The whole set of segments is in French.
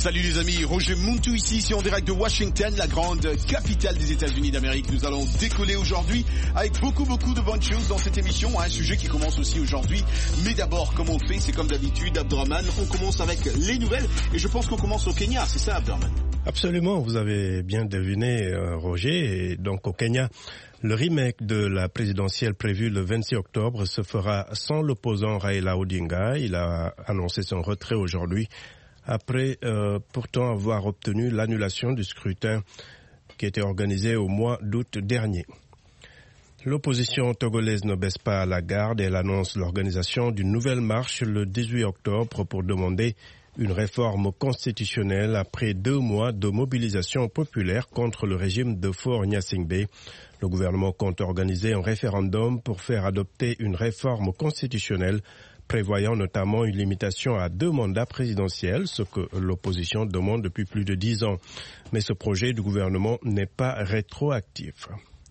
Salut les amis, Roger Muntu ici en direct de Washington, la grande capitale des États-Unis d'Amérique. Nous allons décoller aujourd'hui avec beaucoup de bonnes choses dans cette émission, un sujet qui commence aussi aujourd'hui. Mais d'abord, comme on fait, c'est comme d'habitude, Abdraman, on commence avec les nouvelles et je pense qu'on commence au Kenya, c'est ça Abdraman? Absolument, vous avez bien deviné Roger, et donc au Kenya, le remake de la présidentielle prévue le 26 octobre se fera sans l'opposant Raila Odinga. Il a annoncé son retrait aujourd'hui après pourtant avoir obtenu l'annulation du scrutin qui était organisé au mois d'août dernier. L'opposition togolaise ne baisse pas la garde. Elle annonce l'organisation d'une nouvelle marche le 18 octobre pour demander une réforme constitutionnelle après 2 mois de mobilisation populaire contre le régime de Faure Gnassingbé. Le gouvernement compte organiser un référendum pour faire adopter une réforme constitutionnelle prévoyant notamment une limitation à 2 mandats présidentiels, ce que l'opposition demande depuis plus de 10 ans. Mais ce projet du gouvernement n'est pas rétroactif.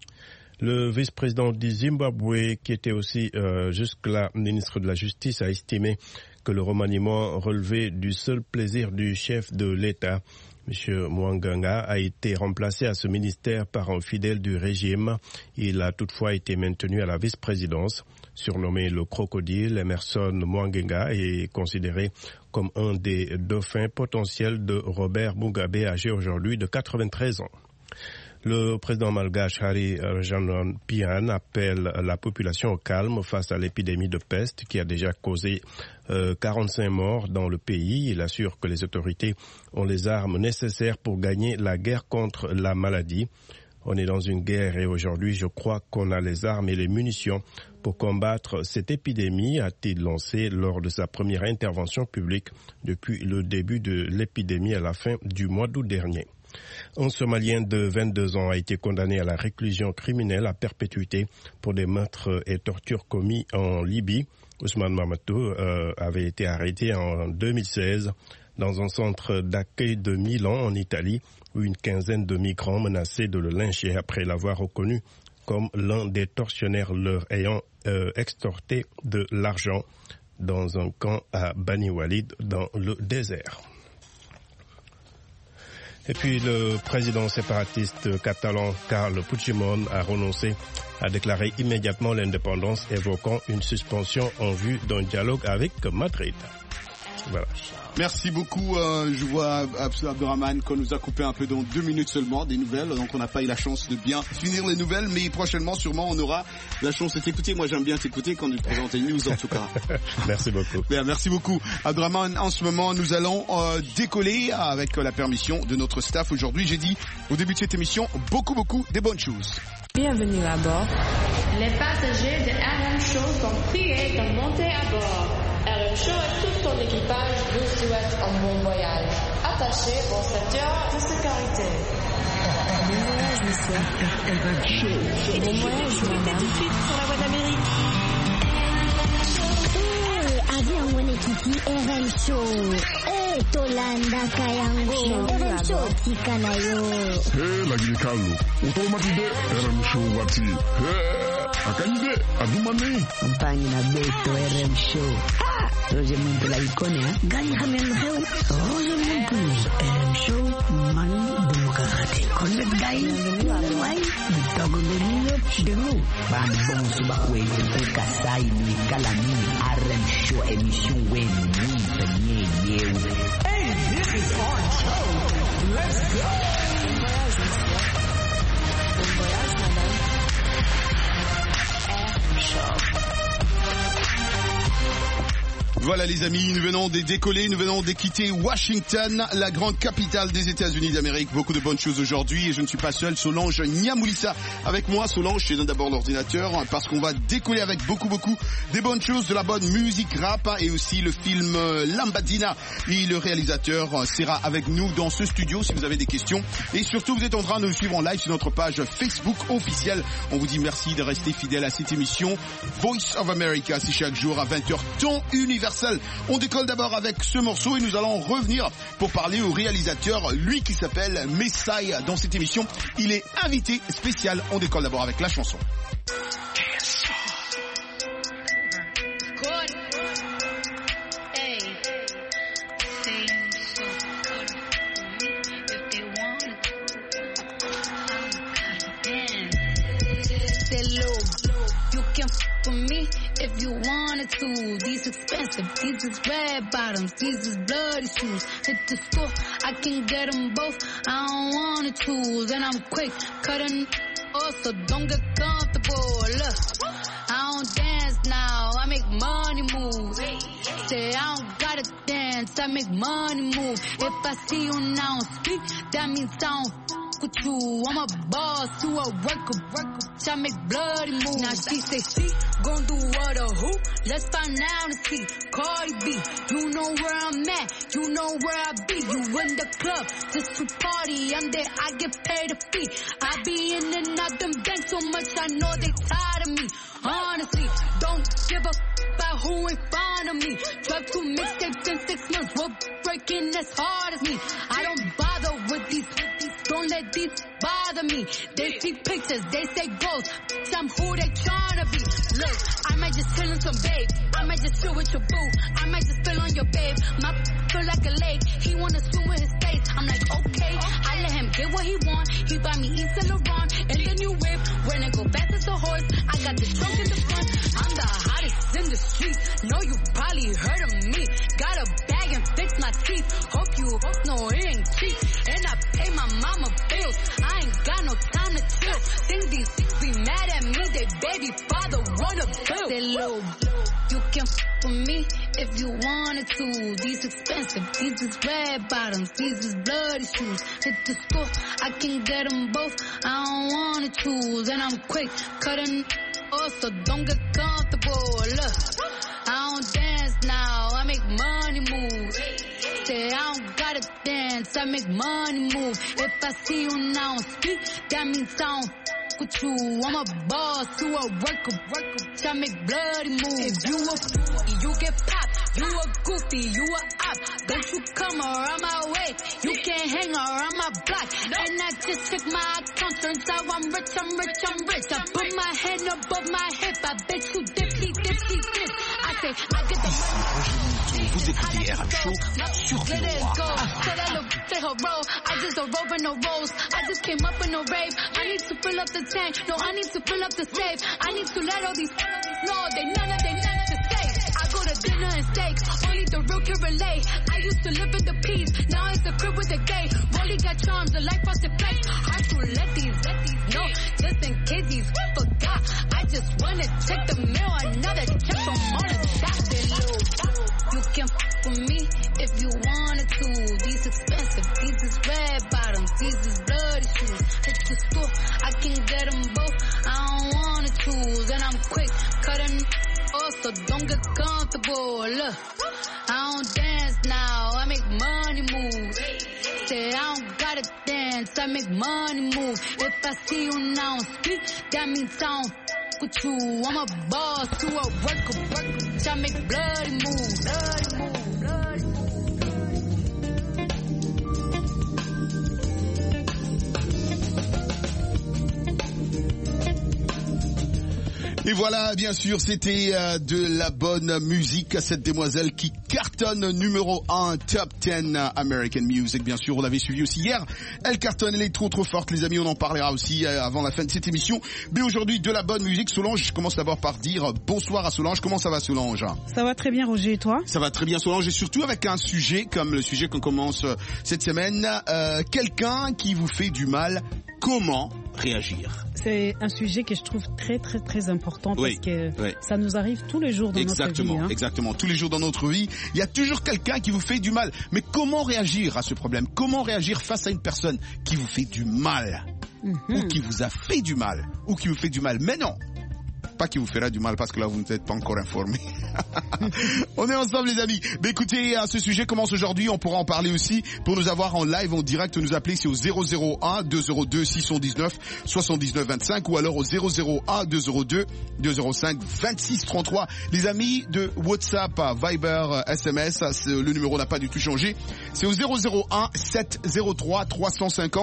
Le vice-président du Zimbabwe, qui était aussi jusque-là ministre de la Justice, a estimé que le remaniement relevait du seul plaisir du chef de l'État. M. Mwanganga a été remplacé à ce ministère par un fidèle du régime. Il a toutefois été maintenu à la vice-présidence. Surnommé le crocodile, Emerson Mwanganga est considéré comme un des dauphins potentiels de Robert Mugabe, âgé aujourd'hui de 93 ans. Le président malgache Hari Rajanan Pian appelle la population au calme face à l'épidémie de peste qui a déjà causé 45 morts dans le pays. Il assure que les autorités ont les armes nécessaires pour gagner la guerre contre la maladie. On est dans une guerre et aujourd'hui, je crois qu'on a les armes et les munitions pour combattre cette épidémie, a-t-il lancé lors de sa première intervention publique depuis le début de l'épidémie à la fin du mois d'août dernier. Un Somalien de 22 ans a été condamné à la réclusion criminelle à perpétuité pour des meurtres et tortures commis en Libye. Ousmane Mamatou avait été arrêté en 2016 dans un centre d'accueil de Milan en Italie où une quinzaine de migrants menaçaient de le lyncher après l'avoir reconnu comme l'un des tortionnaires leur ayant extorté de l'argent dans un camp à Bani Walid dans le désert. Et puis le président séparatiste catalan Carles Puigdemont a renoncé à déclarer immédiatement l'indépendance, évoquant une suspension en vue d'un dialogue avec Madrid. Voilà. Merci beaucoup. Je vois Abdraman qu'on nous a coupé un peu dans 2 minutes seulement des nouvelles, donc on n'a pas eu la chance de bien finir les nouvelles, mais prochainement sûrement on aura la chance de t'écouter. Moi j'aime bien t'écouter quand tu présentes les news en tout cas. Merci beaucoup. Bien, merci beaucoup Abdraman. En ce moment nous allons décoller avec la permission de notre staff aujourd'hui. J'ai dit au début de cette émission beaucoup des bonnes choses. Bienvenue à bord. Les passagers de RM Show sont priés de monter à bord. RM Show et tout son équipage vous souhaitent un bon voyage. Attachez vos ceintures de sécurité. Bon voyage, monsieur. Bon voyage, madame. Tout de suite sur la voie d'Amérique. Avion Wenekiti RM Show. Tolanda Kayango. RM Show Tikanayo. Lagi kalu. Utomatide RM Show wati. Akanyide adumane. Campagne na beto RM Show. Roger Muntu la icône, Gani Hamel Heu. Roger Muntu RM Show man demokrate. Connect guy. Why? Dogo de nous. Ban bon subakwe de kasai ni kalani RM Show émission wen ni yew. Hey, this is our show. Let's go. Bon voyage, madame. RM Show. Voilà les amis, nous venons de décoller, nous venons de quitter Washington, la grande capitale des États-Unis d'Amérique. Beaucoup de bonnes choses aujourd'hui et je ne suis pas seul. Solange Niamoulissa avec moi. Solange, je te donne d'abord l'ordinateur parce qu'on va décoller avec beaucoup des bonnes choses, de la bonne musique rap et aussi le film Lambadina. Et le réalisateur sera avec nous dans ce studio si vous avez des questions. Et surtout, vous êtes en train de nous suivre en live sur notre page Facebook officielle. On vous dit merci de rester fidèle à cette émission. Voice of America, c'est chaque jour à 20h, temps universel. On décolle d'abord avec ce morceau et nous allons revenir pour parler au réalisateur, lui qui s'appelle Messiah dans cette émission. Il est invité spécial. On décolle d'abord avec la chanson. Say, low, you can f with me if you wanted to. These expensive, these is red bottoms, these is bloody shoes. Hit the store, I can get them both. I don't wanna choose, and I'm quick cutting off, so don't get comfortable. Look, I don't dance now, I make money move. Say I don't gotta dance, I make money move. If I see you now speak, that means I don't with you. I'm a boss, you a worker. I make bloody moves. Now she say she gon' do what or who? Let's find out and see. Cardi B, you know where I'm at, you know where I be. You in the club just to party. I'm there, I get paid a fee. I be in and out them banks so much, I know they tired of me. Honestly, don't give a about who in front of me. Drop 2 mixtapes in 6 months. We're breaking as hard as me. I don't bother with these. Don't let these bother me. They see pictures, they say ghosts. I'm who they tryna be. Look, I might just chill in some babe. I might just chill with your boo. I might just spill on your babe. My feel like a lake. He wanna swim with his face. I'm like, okay. I let him get what he want. He buy me Yves Saint Laurent and the new whip. When I go fast as a horse, I got the trunk in the front. I'm the hottest in the streets. Know you probably heard of me. Got a bag and fix my teeth. Hope you know it ain't cheap. And I pay my mama bills. I ain't got no time to chill. Think these be mad at me. They baby father wanna bill. Say, Lil, you can f with me if you wanted to. These expensive, these is red bottoms, these is bloody shoes. Hit the store, I can get them both. I don't wanna choose, and I'm quick cutting off, so don't get comfortable. Look, I don't dance now, I make money move. Say I don't gotta dance, I make money move. If I see you now speak, that means I don't with you. I'm a boss, you a worker. I make bloody moves. If you a fool, you get popped. You a goofy, you a op. Don't you come around my way. You can't hang around my block. And I just check my account. Turns out I'm rich. I put my hand above my hip. I bet you dip. I say, I get the money. Vous écoutez RM Show sur Let it go. Say that look, say her roll. I just don't roll with no rolls. I just came up in no rave. I need to fill up the tank. No, I need to fill up the safe. I need to let all these know they none to say. I go to dinner and steak. Only the real can relate. I used to live in the peace. Now it's a crib with a gay. Rolly got charms, the life was the flex. Hard to let these know. Just in case these forgot. I just wanna check the mail. Another check from all the shots. You can f with me if you wanted to. These expensive, these is red bottoms, these is bloody shoes. Hit the store, I can get them both. I don't wanna choose, and I'm quick cutting off, so don't get comfortable. Look, I don't dance now, I make money move. Say I don't gotta dance, I make money move. If I see you now speak, that means I don't with you. I'm a boss, you a worker. I make bloody moves. Et voilà, bien sûr, c'était de la bonne musique à cette demoiselle qui cartonne numéro 1, Top 10 American Music. Bien sûr, on l'avait suivi aussi hier. Elle cartonne, elle est trop forte, les amis. On en parlera aussi avant la fin de cette émission. Mais aujourd'hui, de la bonne musique. Solange, je commence d'abord par dire bonsoir à Solange. Comment ça va, Solange? Ça va très bien, Roger, et toi? Ça va très bien, Solange. Et surtout avec un sujet, comme le sujet qu'on commence cette semaine. Quelqu'un qui vous fait du mal, comment réagir? C'est un sujet que je trouve très très très important parce que ça nous arrive tous les jours dans notre vie. Exactement, tous les jours dans notre vie, il y a toujours quelqu'un qui vous fait du mal. Mais comment réagir à ce problème? Comment réagir face à une personne qui vous fait du mal ou qui vous a fait du mal ou qui vous fait du mal? Mais non, pas qui vous fera du mal parce que là vous n'êtes pas encore informé. On est ensemble les amis. Mais écoutez, ce sujet commence aujourd'hui, on pourra en parler aussi. Pour nous avoir en live, en direct, nous appeler, c'est au 001 202 619 79 25 ou alors au 001 202 205 26 33. Les amis de WhatsApp, Viber, SMS, le numéro n'a pas du tout changé. C'est au 001 703 350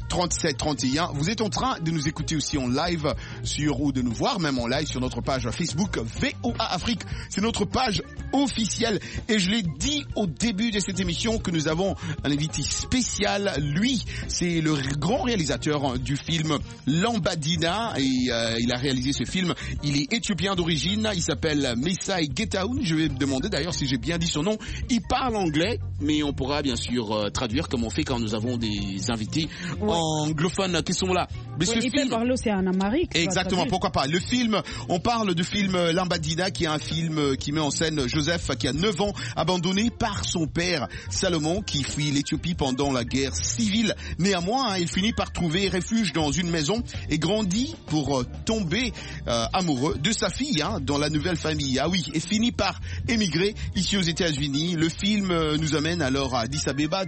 37 31. Vous êtes en train de nous écouter aussi en live ou de nous voir même en live sur notre page Facebook VOA Afrique. C'est notre page officielle et je l'ai dit au début de cette émission que nous avons un invité spécial. Lui, c'est le grand réalisateur du film Lambadina et il a réalisé ce film. Il est éthiopien d'origine, il s'appelle Messay Getaoun. Je vais me demander d'ailleurs si j'ai bien dit son nom. Il parle anglais, mais on pourra bien sûr traduire comme on fait quand nous avons des invités anglophones qui sont là. Mais il peut parler aussi en amérique. Exactement, pourquoi pas. Le film, on parle du film Lambadina, qui est un film qui met en scène Joseph, qui a 9 ans, abandonné par son père Salomon, qui fuit l'Éthiopie pendant la guerre civile. Néanmoins, il finit par trouver refuge dans une maison et grandit pour tomber amoureux de sa fille dans la nouvelle famille. Ah oui, et finit par émigrer ici aux États-Unis. Le film nous amène alors à Addis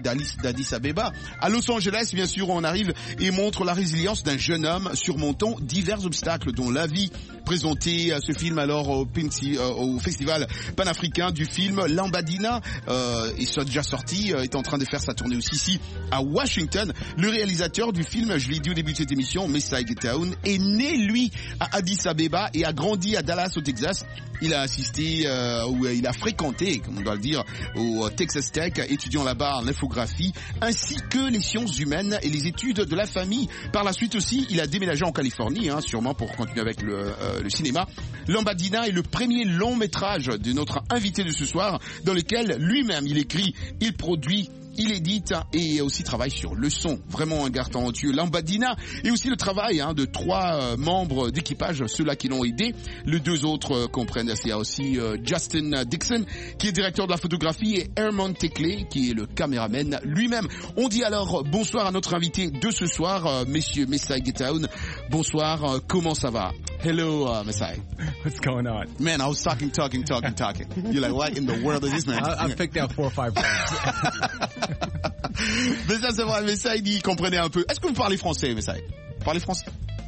Abeba, à Los Angeles, bien sûr, on arrive et montre la résilience d'un jeune homme surmontant divers obstacles dont la vie. Présenté ce film alors au festival panafricain du film Lambadina, il soit déjà sorti, est en train de faire sa tournée aussi ici à Washington. Le réalisateur du film, je l'ai dit au début de cette émission, Messay Getaoun, est né lui à Addis Abeba et a grandi à Dallas au Texas. Il a assisté ou il a fréquenté, comme on doit le dire, au Texas Tech, étudiant là-bas en infographie, ainsi que les sciences humaines et les études de la famille. Par la suite aussi, il a déménagé en Californie, sûrement pour continuer avec le cinéma. Lambadina est le premier long métrage de notre invité de ce soir, dans lequel lui-même il écrit, il produit, il édite et aussi travaille sur le son. Vraiment un gars talentueux, Lambadina. Et aussi le travail de 3 membres d'équipage, ceux-là qui l'ont aidé. Les 2 autres comprennent, il y a aussi Justin Dixon, qui est directeur de la photographie, et Herman Tekle, qui est le caméraman lui-même. On dit alors bonsoir à notre invité de ce soir, messieurs Messay Getaoun. Bonsoir, comment ça va? Hello, Messay. What's going on? Man, I was talking. You're like, what in the world is this, man? I picked out 4 or 5 points. Mais ça c'est vrai, Messay dit, comprenez un peu. Est-ce que vous parlez français, Messay? Vous parlez français?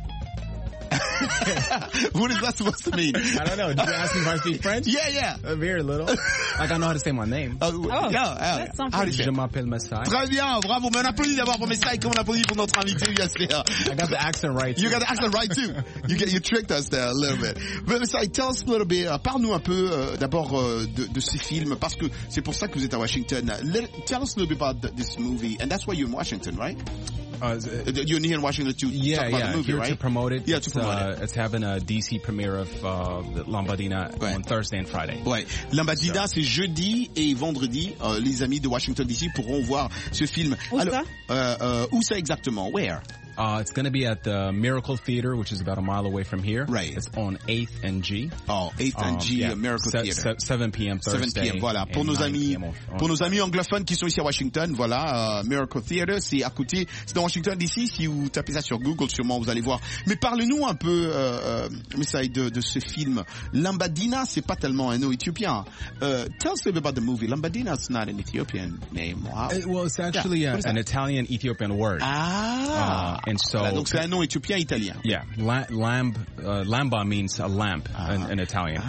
What is that supposed to mean? I don't know. Did you ask me if I speak French? Yeah. Very little. Like I know how to say my name. Yeah. Je m'appelle Messay. Très bien, bravo. Mais on applaudit d'abord pour Messay, comme on applaudit pour notre invité, bien sûr. I got the accent right too. You got the accent right too. You tricked us there a little bit. But Messay, tell us a little bit. Parle-nous un peu d'abord de ces films, parce que c'est pour ça que vous êtes à Washington. Tell us a little bit about this movie, and that's why you're in Washington, right? You're here in Washington to talk about the movie, right? To promote it. Yeah, to promote it. It's having a DC premiere of Lambadina on Thursday and Friday. Ouais. Lambadina, c'est jeudi et vendredi. Les amis de Washington DC pourront voir ce film. Où ça exactement? Where? It's going to be at the Miracle Theater, which is about a mile away from here. Right. It's on 8th and G. Oh, 8th and G, Miracle Theater. 7 p.m. Thursday. 7 p.m. Voilà. Pour nos amis anglophones qui sont ici à Washington, voilà, Miracle Theater, c'est à côté, c'est dans Washington DC. Si vous tapez ça sur Google, sûrement vous allez voir. Mais parlez-nous un peu, Messay, de ce film. Lambadina, c'est pas tellement un nom éthiopien. Tell us a bit about the movie. Lambadina is not an Ethiopian name. Wow. Well, it's actually an Italian-Ethiopian word. And so, donc c'est un nom éthiopien italien. Yeah, lamba means a lamp in Italian.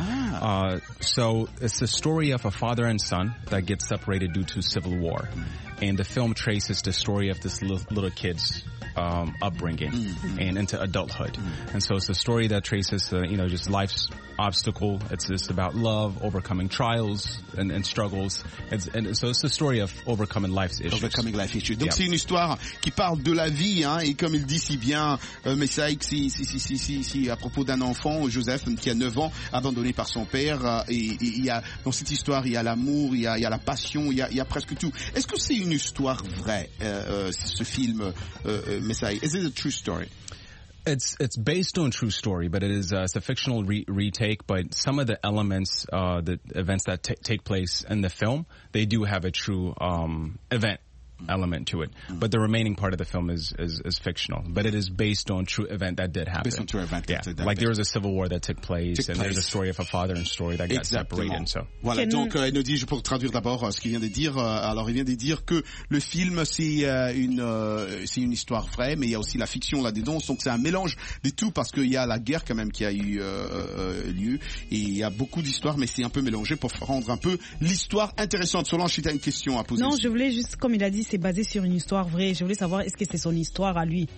So it's the story of a father and son that get separated due to civil war, and the film traces the story of this little kid's upbringing and into adulthood. And so it's a story that traces, just life's obstacle. It's about love, overcoming trials and struggles. And so it's the story of overcoming life's issues. Overcoming life issues. Donc c'est une histoire qui parle de la vie, et comme il dit si bien, Messay, si à propos d'un enfant, Joseph, qui a 9 ans, abandonné par son père, et il y a, dans cette histoire, il y a l'amour, il y a la passion, il y a presque tout. Est-ce que c'est une histoire vraie, ce film, Messay? Is it a true story? It's based on a true story, but it's a fictional retake. But some of the elements, the events that take place in the film, they do have a true event element to it, but the remaining part of the film is fictional, but it is based on true event that did happen. Based on true event. Yeah, like there was a civil war that took place, and there's a story of a father and story that got separated. So voilà, donc il nous dit, je peux traduire d'abord ce qu'il vient de dire. Alors il vient de dire que le film c'est une histoire vraie, mais il y a aussi la fiction là-dedans. Donc c'est un mélange de tout, parce qu'il y a la guerre quand même qui a eu lieu, et il y a beaucoup d'histoires, mais c'est un peu mélangé pour rendre un peu l'histoire intéressante. Solange, tu as une question à poser? Non, je voulais juste, comme il a dit, c'est basé sur une histoire vraie. Je voulais savoir, est-ce que c'est son histoire à lui?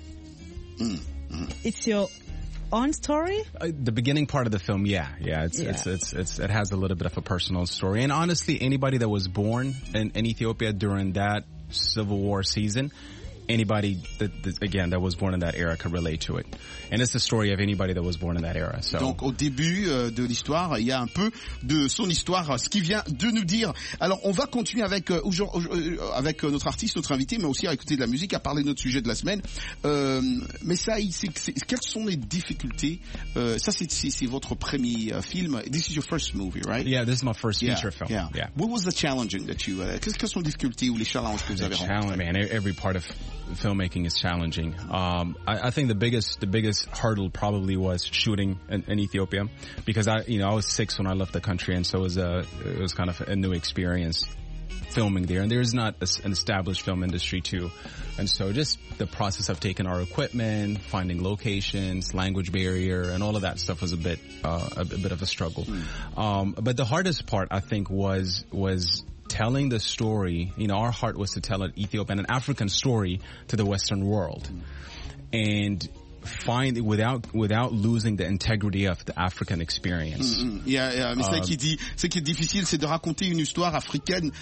It's your own story? The beginning part of the film, it has a little bit of a personal story. And honestly, anybody that was born in Ethiopia during that Civil War season, anybody that was born in that era could relate to it. And it's the story of anybody that was born in that era. So. Donc au début de l'histoire, il y a un peu de son histoire, ce qu'il vient de nous dire. Alors on va continuer avec avec notre artiste, notre invité, mais aussi à écouter de la musique, à parler de notre sujet de la semaine. Mais ça, quelles sont les difficultés? Ça c'est votre premier film. This is your first movie, right? Yeah, this is my first feature film. Yeah. What was the challenging that you? Quelles sont les difficultés ou les challenges que vous avez rencontrés? Man, every part of filmmaking is challenging. I think the biggest hurdle probably was shooting in Ethiopia, because I was 6 when I left the country, and so it was kind of a new experience filming there, and there's not an established film industry too, and so just the process of taking our equipment, finding locations, language barrier, and all of that stuff was a bit of a struggle. But the hardest part, I think, was telling the story. Our heart was to tell an Ethiopian, an African story to the Western world, and find without losing the integrity of the African experience. Mais ce qui est difficile, c'est de raconter une histoire africaine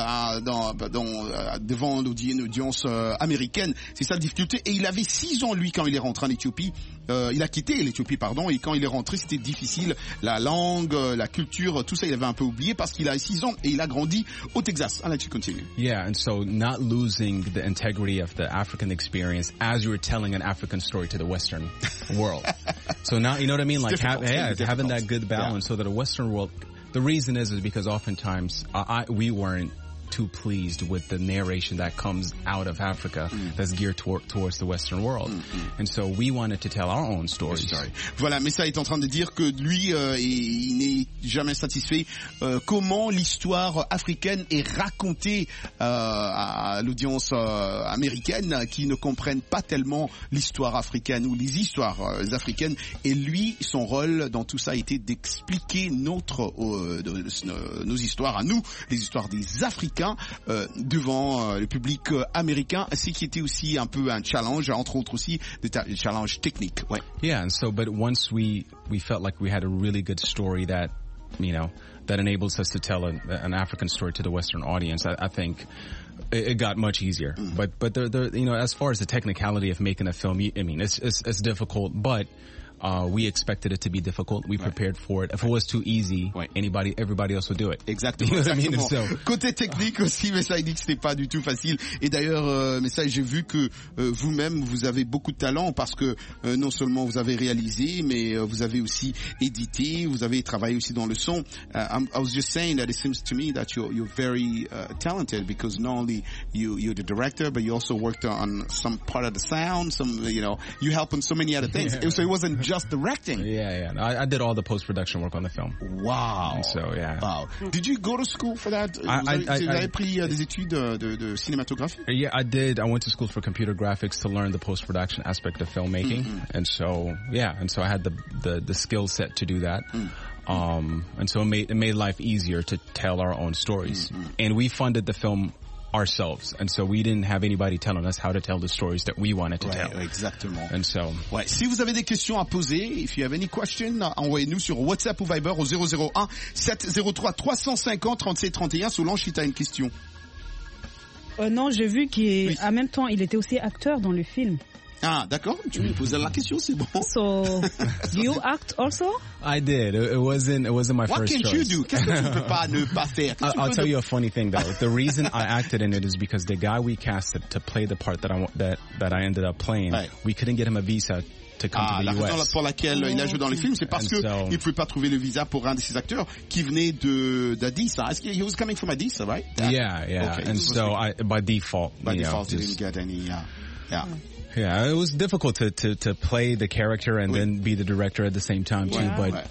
devant une audience américaine. C'est ça la difficulté. Et il avait 6 ans lui quand il est rentré en Éthiopie. Il a quitté l'Éthiopie, et quand il est rentré, c'était difficile. La langue, la culture, tout ça, il avait un peu oublié parce qu'il a 6 ans et il a grandi au Texas. I'll let you continue. Yeah, and so not losing the integrity of the African experience as you were telling an African story to the Western world. So now, you know what I mean? Like, having that good balance so that the Western world, the reason is because oftentimes we weren't too pleased with the narration that comes out of Africa that's geared towards the Western world. And so we wanted to tell our own stories. Voilà, mais ça est en train de dire que lui, il n'est jamais satisfait comment l'histoire africaine est racontée à l'audience américaine qui ne comprennent pas tellement l'histoire africaine ou les histoires africaines. Et lui, son rôle dans tout ça a été d'expliquer nos histoires à nous, les histoires des Africains devant le public américain, ce qui était aussi un peu un challenge, entre autres aussi des challenges techniques. Ouais. Yeah, and so but once we felt like we had a really good story that enables us to tell an African story to the Western audience, I think it got much easier. But as far as the technicality of making a film, it's difficult, but we expected it to be difficult. We prepared for it. If it was too easy, everybody else would do it. Exactement. You know what I mean? So, côté technique aussi, mais ça il dit que c'était pas du tout facile. Et d'ailleurs, mais ça j'ai vu que vous-même vous avez beaucoup de talent parce que non seulement vous avez réalisé, mais vous avez aussi édité, vous avez travaillé aussi dans le son. I was just saying that it seems to me that you're very talented because not only you're the director, but you also worked on some part of the sound. You help on so many other things. So it wasn't just directing. Yeah. I did all the post-production work on the film. Wow. And so, yeah. Wow. Did you go to school for that? Vous avez pris des études de cinématographie? Yeah, I did. I went to school for computer graphics to learn the post-production aspect of filmmaking. And so, I had the skill set to do that. And so it made life easier to tell our own stories. And we funded the film ourselves, and so we didn't have anybody telling us how to tell the stories that we wanted to tell. Exactement. And so, si vous avez des questions à poser, if you have any question, envoyez-nous sur WhatsApp ou Viber au 001 703 350 37 31. Solange, si tu as une question. Non, j'ai vu qu'en même temps, il était aussi acteur dans le film. Ah, d'accord. Tu me poses la question, c'est bon. So, do you act also? I did. It wasn't my first choice. What can you do? Qu'est-ce que tu peux pas ne pas faire? I'll tell you a funny thing though. The reason I acted in it is because the guy we casted to play the part that I ended up playing, we couldn't get him a visa to come to the US. La raison pour laquelle il a joué dans le film, c'est parce que il pouvait pas trouver le visa pour un de ses acteurs qui venait d'Addis. He was coming from Addis, right? Yeah. Okay. And so by default, he didn't get any. Yeah, it was difficult to play the character and then be the director at the same time too, but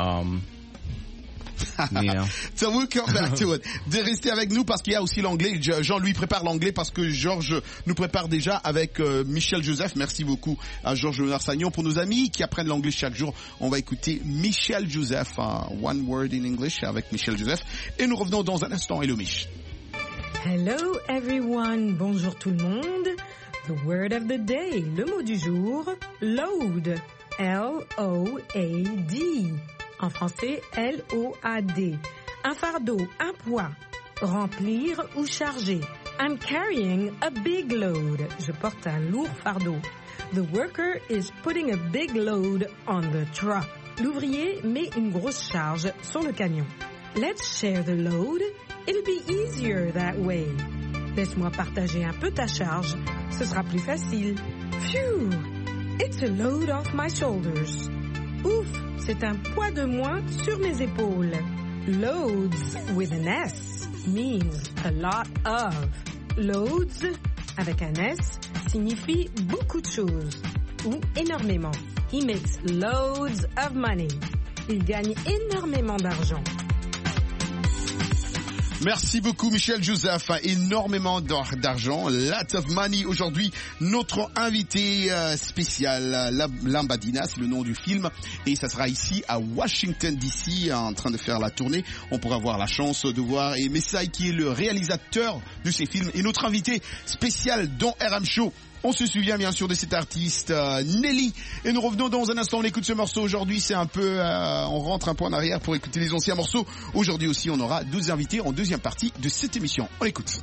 So we'll come back to it. De rester avec nous parce qu'il y a aussi l'anglais. Jean lui prépare l'anglais parce que Georges nous prépare déjà avec Michel Joseph. Merci beaucoup à Georges Leonard-Sagnon. Pour nos amis qui apprennent l'anglais chaque jour, on va écouter Michel Joseph, One Word in English avec Michel Joseph. Et nous revenons dans un instant. Hello Mich. Hello everyone, bonjour tout le monde. The word of the day, le mot du jour, load, L-O-A-D. En français, L-O-A-D. Un fardeau, un poids. Remplir ou charger. I'm carrying a big load. Je porte un lourd fardeau. The worker is putting a big load on the truck. L'ouvrier met une grosse charge sur le camion. Let's share the load. It'll be easier that way. Laisse-moi partager un peu ta charge. Ce sera plus facile. Phew! It's a load off my shoulders. Ouf! C'est un poids de moins sur mes épaules. Loads with an S means a lot of. Loads avec un S signifie beaucoup de choses ou énormément. He makes loads of money. Il gagne énormément d'argent. Merci beaucoup Michel Joseph, énormément d'argent, lot of money. Aujourd'hui, notre invité spécial, Lambadina, c'est le nom du film, et ça sera ici à Washington DC, en train de faire la tournée. On pourra avoir la chance de voir et Messai qui est le réalisateur de ces films et notre invité spécial dans RM Show. On se souvient bien sûr de cet artiste Nelly et nous revenons dans un instant. On écoute ce morceau aujourd'hui, c'est un peu, on rentre un peu en arrière pour écouter les anciens morceaux. Aujourd'hui aussi, on aura 2 invités en deuxième partie de cette émission. On l'écoute.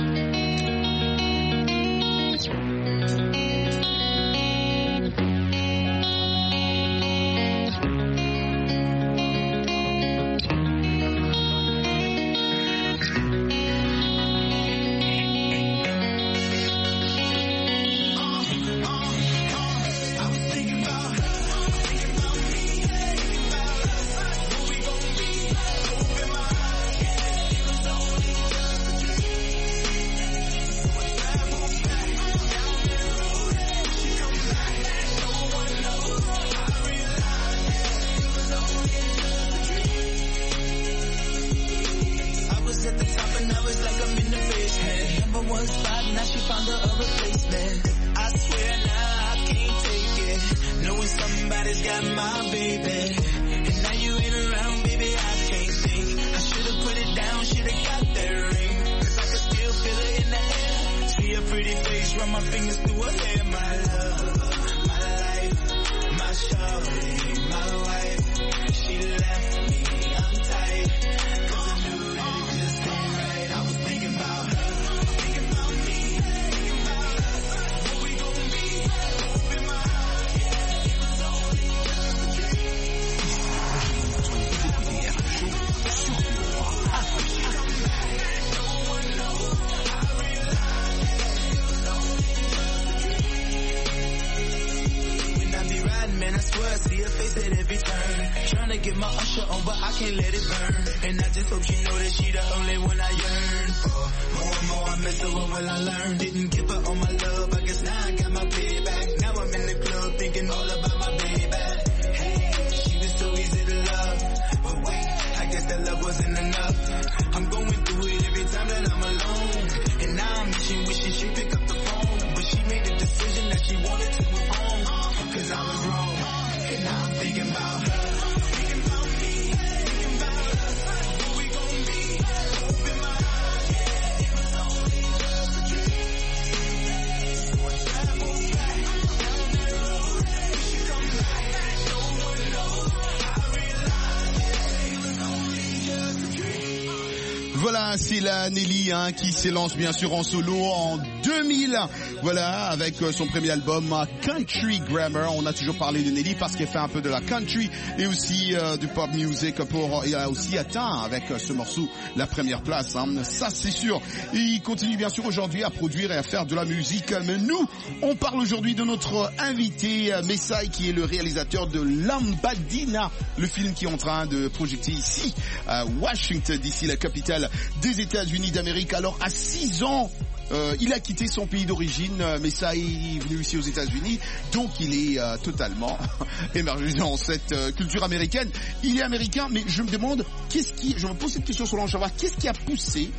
Voilà, c'est la Nelly qui s'élance bien sûr en solo en 2000. Voilà, avec son premier album Country Grammar. On a toujours parlé de Nelly parce qu'elle fait un peu de la country et aussi du pop music. Il a aussi atteint avec ce morceau la première place. Ça c'est sûr. Et il continue bien sûr aujourd'hui à produire et à faire de la musique. Mais nous, on parle aujourd'hui de notre invité Messai qui est le réalisateur de Lambadina, le film qui est en train de projeter ici à Washington DC, la capitale des États-Unis d'Amérique. Alors à 6 ans, il a quitté son pays d'origine, Messai est venu ici aux États-Unis, donc il est totalement émergé dans cette culture américaine. Il est américain, mais je me demande je me pose cette question sur l'enjeu, qu'est-ce qui a poussé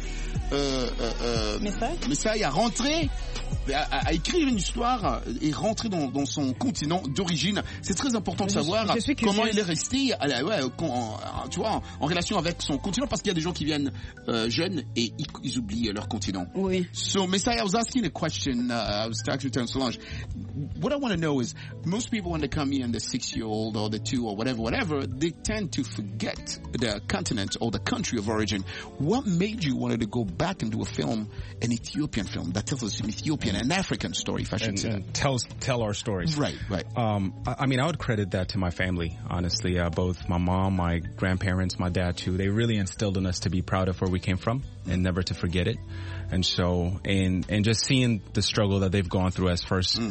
Messaï a rentré, à écrire une histoire et rentrer dans son continent d'origine. C'est très important de savoir comment il est resté, tu vois, en relation avec son continent, parce qu'il y a des gens qui viennent jeunes et ils oublient leur continent. Oui. So, Messiah, I was asking a question. I was talking to Solange. What I want to know is, most people when they come here, and the 6-year-old or the 2 or whatever, they tend to forget the continent or the country of origin. What made you want to go back and do a film, an Ethiopian film that tells us an Ethiopian, an African story, if I should say. And tell our stories. Right. I mean, I would credit that to my family, honestly. Both my mom, my grandparents, my dad too. They really instilled in us to be proud of where we came from and never to forget it. And so, and just seeing the struggle that they've gone through as first,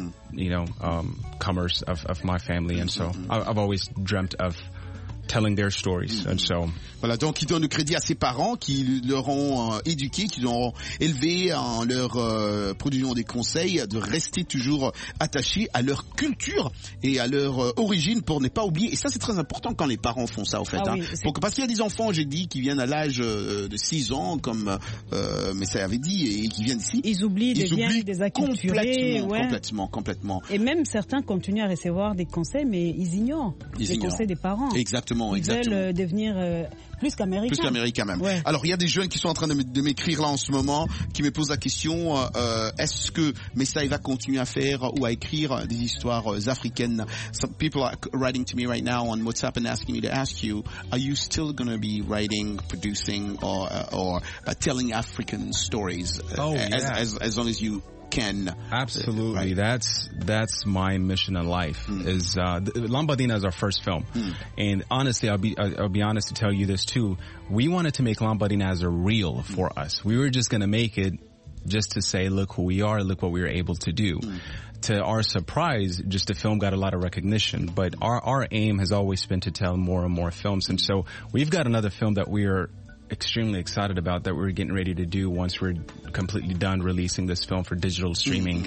comers of my family. And so I've always dreamt of telling their stories. And so, voilà, donc ils donnent le crédit à ses parents qui leur ont éduqués, qui leur ont élevés en leur produisant des conseils de rester toujours attachés à leur culture et à leur origine pour ne pas oublier. Et ça, c'est très important quand les parents font ça, au fait. Oui, parce qu'il y a des enfants, j'ai dit, qui viennent à l'âge de 6 ans, comme Messiah avait dit, et qui viennent ici. Ils oublient des acculturés. Complètement. Et même certains continuent à recevoir des conseils, mais ils ignorent les conseils des parents. Exactement. Ils veulent devenir plus qu'américains même. Ouais. Alors, il y a des jeunes qui sont en train de m'écrire là en ce moment, qui me posent la question, est-ce que Messiah va continuer à faire ou à écrire des histoires africaines? Some people are writing to me right now on WhatsApp and asking me to ask you, are you still going to be writing, producing, or telling African stories as long as you can? Absolutely. Right. That's my mission in life. Is Lambadina is our first film. And honestly, I'll be honest to tell you this too. We wanted to make Lambadina as a real for us. We were just going to make it just to say, look who we are, look what we were able to do. To our surprise, just the film got a lot of recognition, but our aim has always been to tell more and more films. And so we've got another film that we are extremely excited about that we're getting ready to do once we're completely done releasing this film for digital streaming.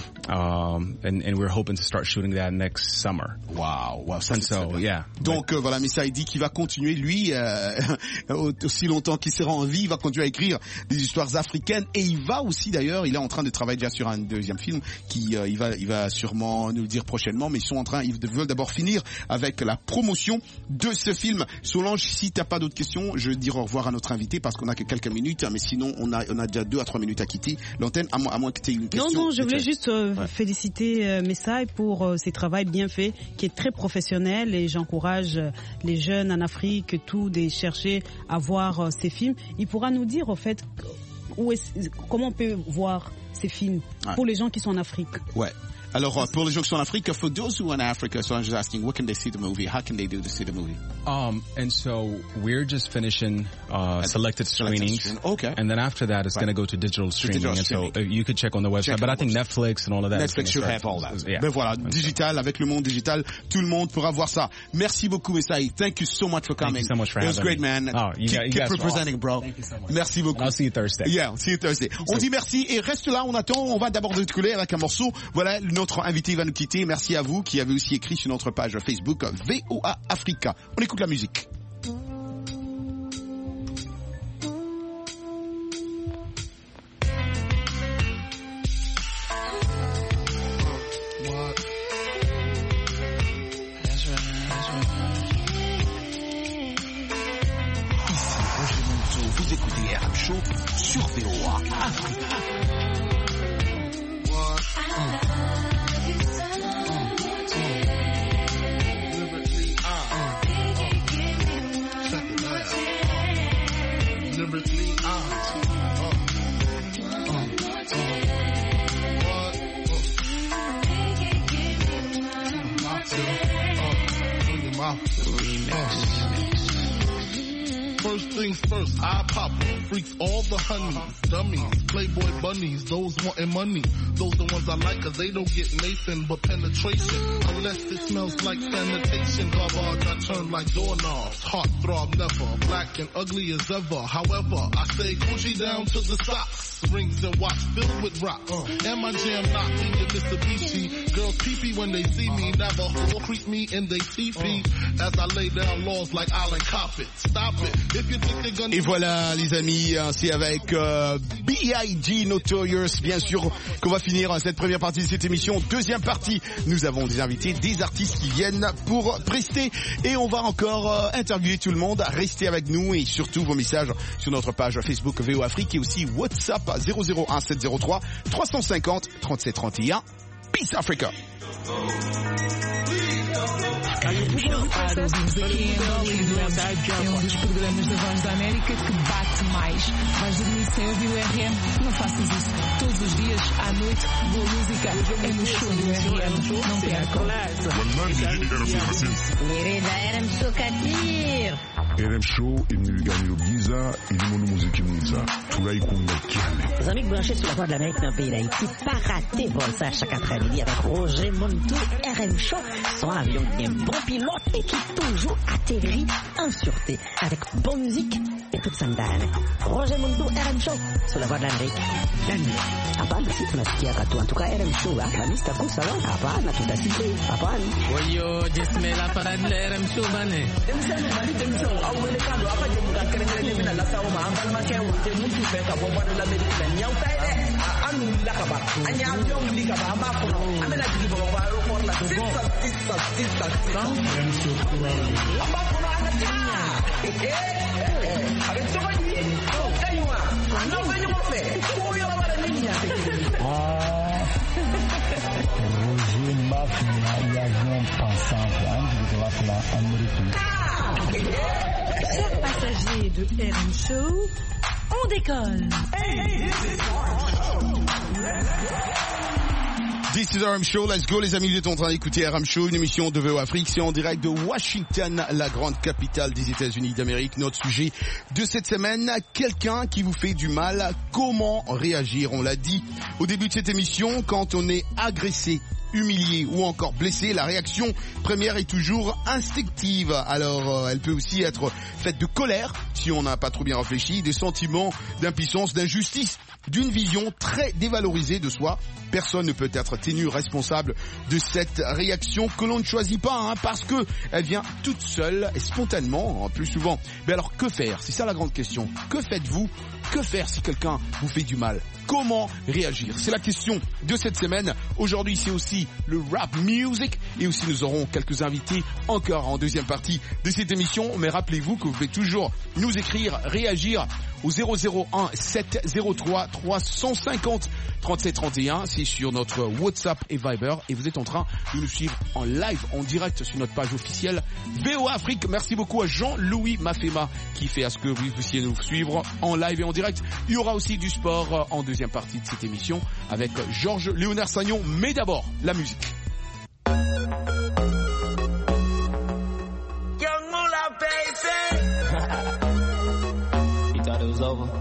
And we're hoping to start shooting that next summer. Wow, ça and so, yeah. Donc voilà, Messiah dit qu'il va continuer, lui, aussi longtemps qu'il sera en vie, il va continuer à écrire des histoires africaines, et il va aussi d'ailleurs, il est en train de travailler déjà sur un deuxième film qui il va sûrement nous le dire prochainement, mais ils veulent d'abord finir avec la promotion de ce film. Solange, si t'as pas d'autres questions, je dirai au revoir à notre invité parce qu'on a que quelques minutes, mais sinon on a déjà 2 à 3 minutes à quitter l'antenne, à moins que tu aies une question. Non, je voulais juste féliciter Messiah pour ses travaux bien faits, qui est très professionnel, et j'encourage les jeunes en Afrique de chercher à voir ces films. Il pourra nous dire au fait comment on peut voir ces films pour les gens qui sont en Afrique. Ouais. Alors, pour les gens qui sont en Afrique, for those who are in Africa, so I'm just asking, what can they see the movie? How can they do to see the movie? And so we're just finishing selected screenings. Okay. And then after that, it's going to go to digital streaming. And so you could check on the website. But I think Netflix and all of that. Netflix should have all that. Yeah. Ben voilà, digital, avec le monde digital, tout le monde pourra voir ça. Merci beaucoup, Messiah. Thank you so much for coming. Thank you so much for having me. It was great, man. Oh, keep representing, bro. Thank you so much. Merci beaucoup. I'll see you Thursday. Yeah, see you Thursday. On dit merci et reste là, on attend. On va d'abord décoller avec un morceau. Voilà, notre invité va nous quitter. Merci à vous qui avez aussi écrit sur notre page Facebook VOA Africa. On écoute la musique. Vous écoutez RM Show sur VOA Africa. First things first, I pop freaks all the honeys, dummies, playboy bunnies, those wanting money. Those the ones I like cause they don't get Nathan but penetration. Unless it smells like sanitation. Garbage I turn like doorknobs. Heart throb never, black and ugly as ever. However, I say Gucci down to the socks. Rings and watch filled with rocks. And my jam knocking in Mitsubishi. Girls pee-pee when they see me. Never creep me in they teepee. As I lay down laws like Island Coppet. Stop it. Et voilà les amis, c'est avec B.I.G. Notorious bien sûr qu'on va finir cette première partie de cette émission. Deuxième partie, nous avons des invités, des artistes qui viennent pour prester et on va encore interviewer tout le monde. Restez avec nous et surtout vos messages sur notre page Facebook VO Afrique et aussi WhatsApp 001 703 350 37 31. Peace Africa. É um dos programas da Voz da América que bate mais. Vais dormir sem ouvir o RM? Não faças isso. Todos os dias, à noite, boa música é no show do RM. Não percam. RM Show Kadir. RM Show imnigani Giza ilimono muziki mwiza tunaikunda kiane. Les amis branchés sur la Voix de l'Amérique dans le pays d'Haïti, pas raté vol ça chaque après-midi avec Roger Montou. RM Show, son avion qui est un bon pilote et qui toujours atterrit en sûreté avec bonne musique et toute sa mdane. Roger Montou, RM Show sur la Voix de l'Amérique. Hapana, si tunasikia katu. En tout cas, RM Show, la mista kusa wa. Hapana, tutasikia. Hapana. Oyo, jisme la parade la RM Show bane. Roger Mafia, l'avion pensant de l'Amérique. Chers passagers de RM Show, on décolle. This is RM Show, let's go les amis, vous êtes en train d'écouter RM Show, une émission de VO Afrique, c'est en direct de Washington, la grande capitale des États-Unis d'Amérique. Notre sujet de cette semaine, quelqu'un qui vous fait du mal, comment réagir? On l'a dit au début de cette émission, quand on est agressé, humilié ou encore blessé, la réaction première est toujours instinctive. Alors elle peut aussi être faite de colère, si on n'a pas trop bien réfléchi, des sentiments d'impuissance, d'injustice, d'une vision très dévalorisée de soi. Personne ne peut être tenu responsable de cette réaction que l'on ne choisit pas, parce que elle vient toute seule et spontanément, plus souvent. Mais alors que faire? C'est ça la grande question. Que faites-vous? Que faire si quelqu'un vous fait du mal? Comment réagir? C'est la question de cette semaine. Aujourd'hui, c'est aussi le rap music et aussi nous aurons quelques invités encore en deuxième partie de cette émission. Mais rappelez-vous que vous pouvez toujours nous écrire, réagir au 001 703 350 37 31. C'est sur notre WhatsApp et Viber et vous êtes en train de nous suivre en live, en direct sur notre page officielle VO Afrique. Merci beaucoup à Jean-Louis Mafema qui fait à ce que vous puissiez nous suivre en live et en direct. Il y aura aussi du sport en deuxième partie de cette émission avec Georges Léonard Sagnon. Mais d'abord, la musique. Young Moolah, baby. You thought it was over?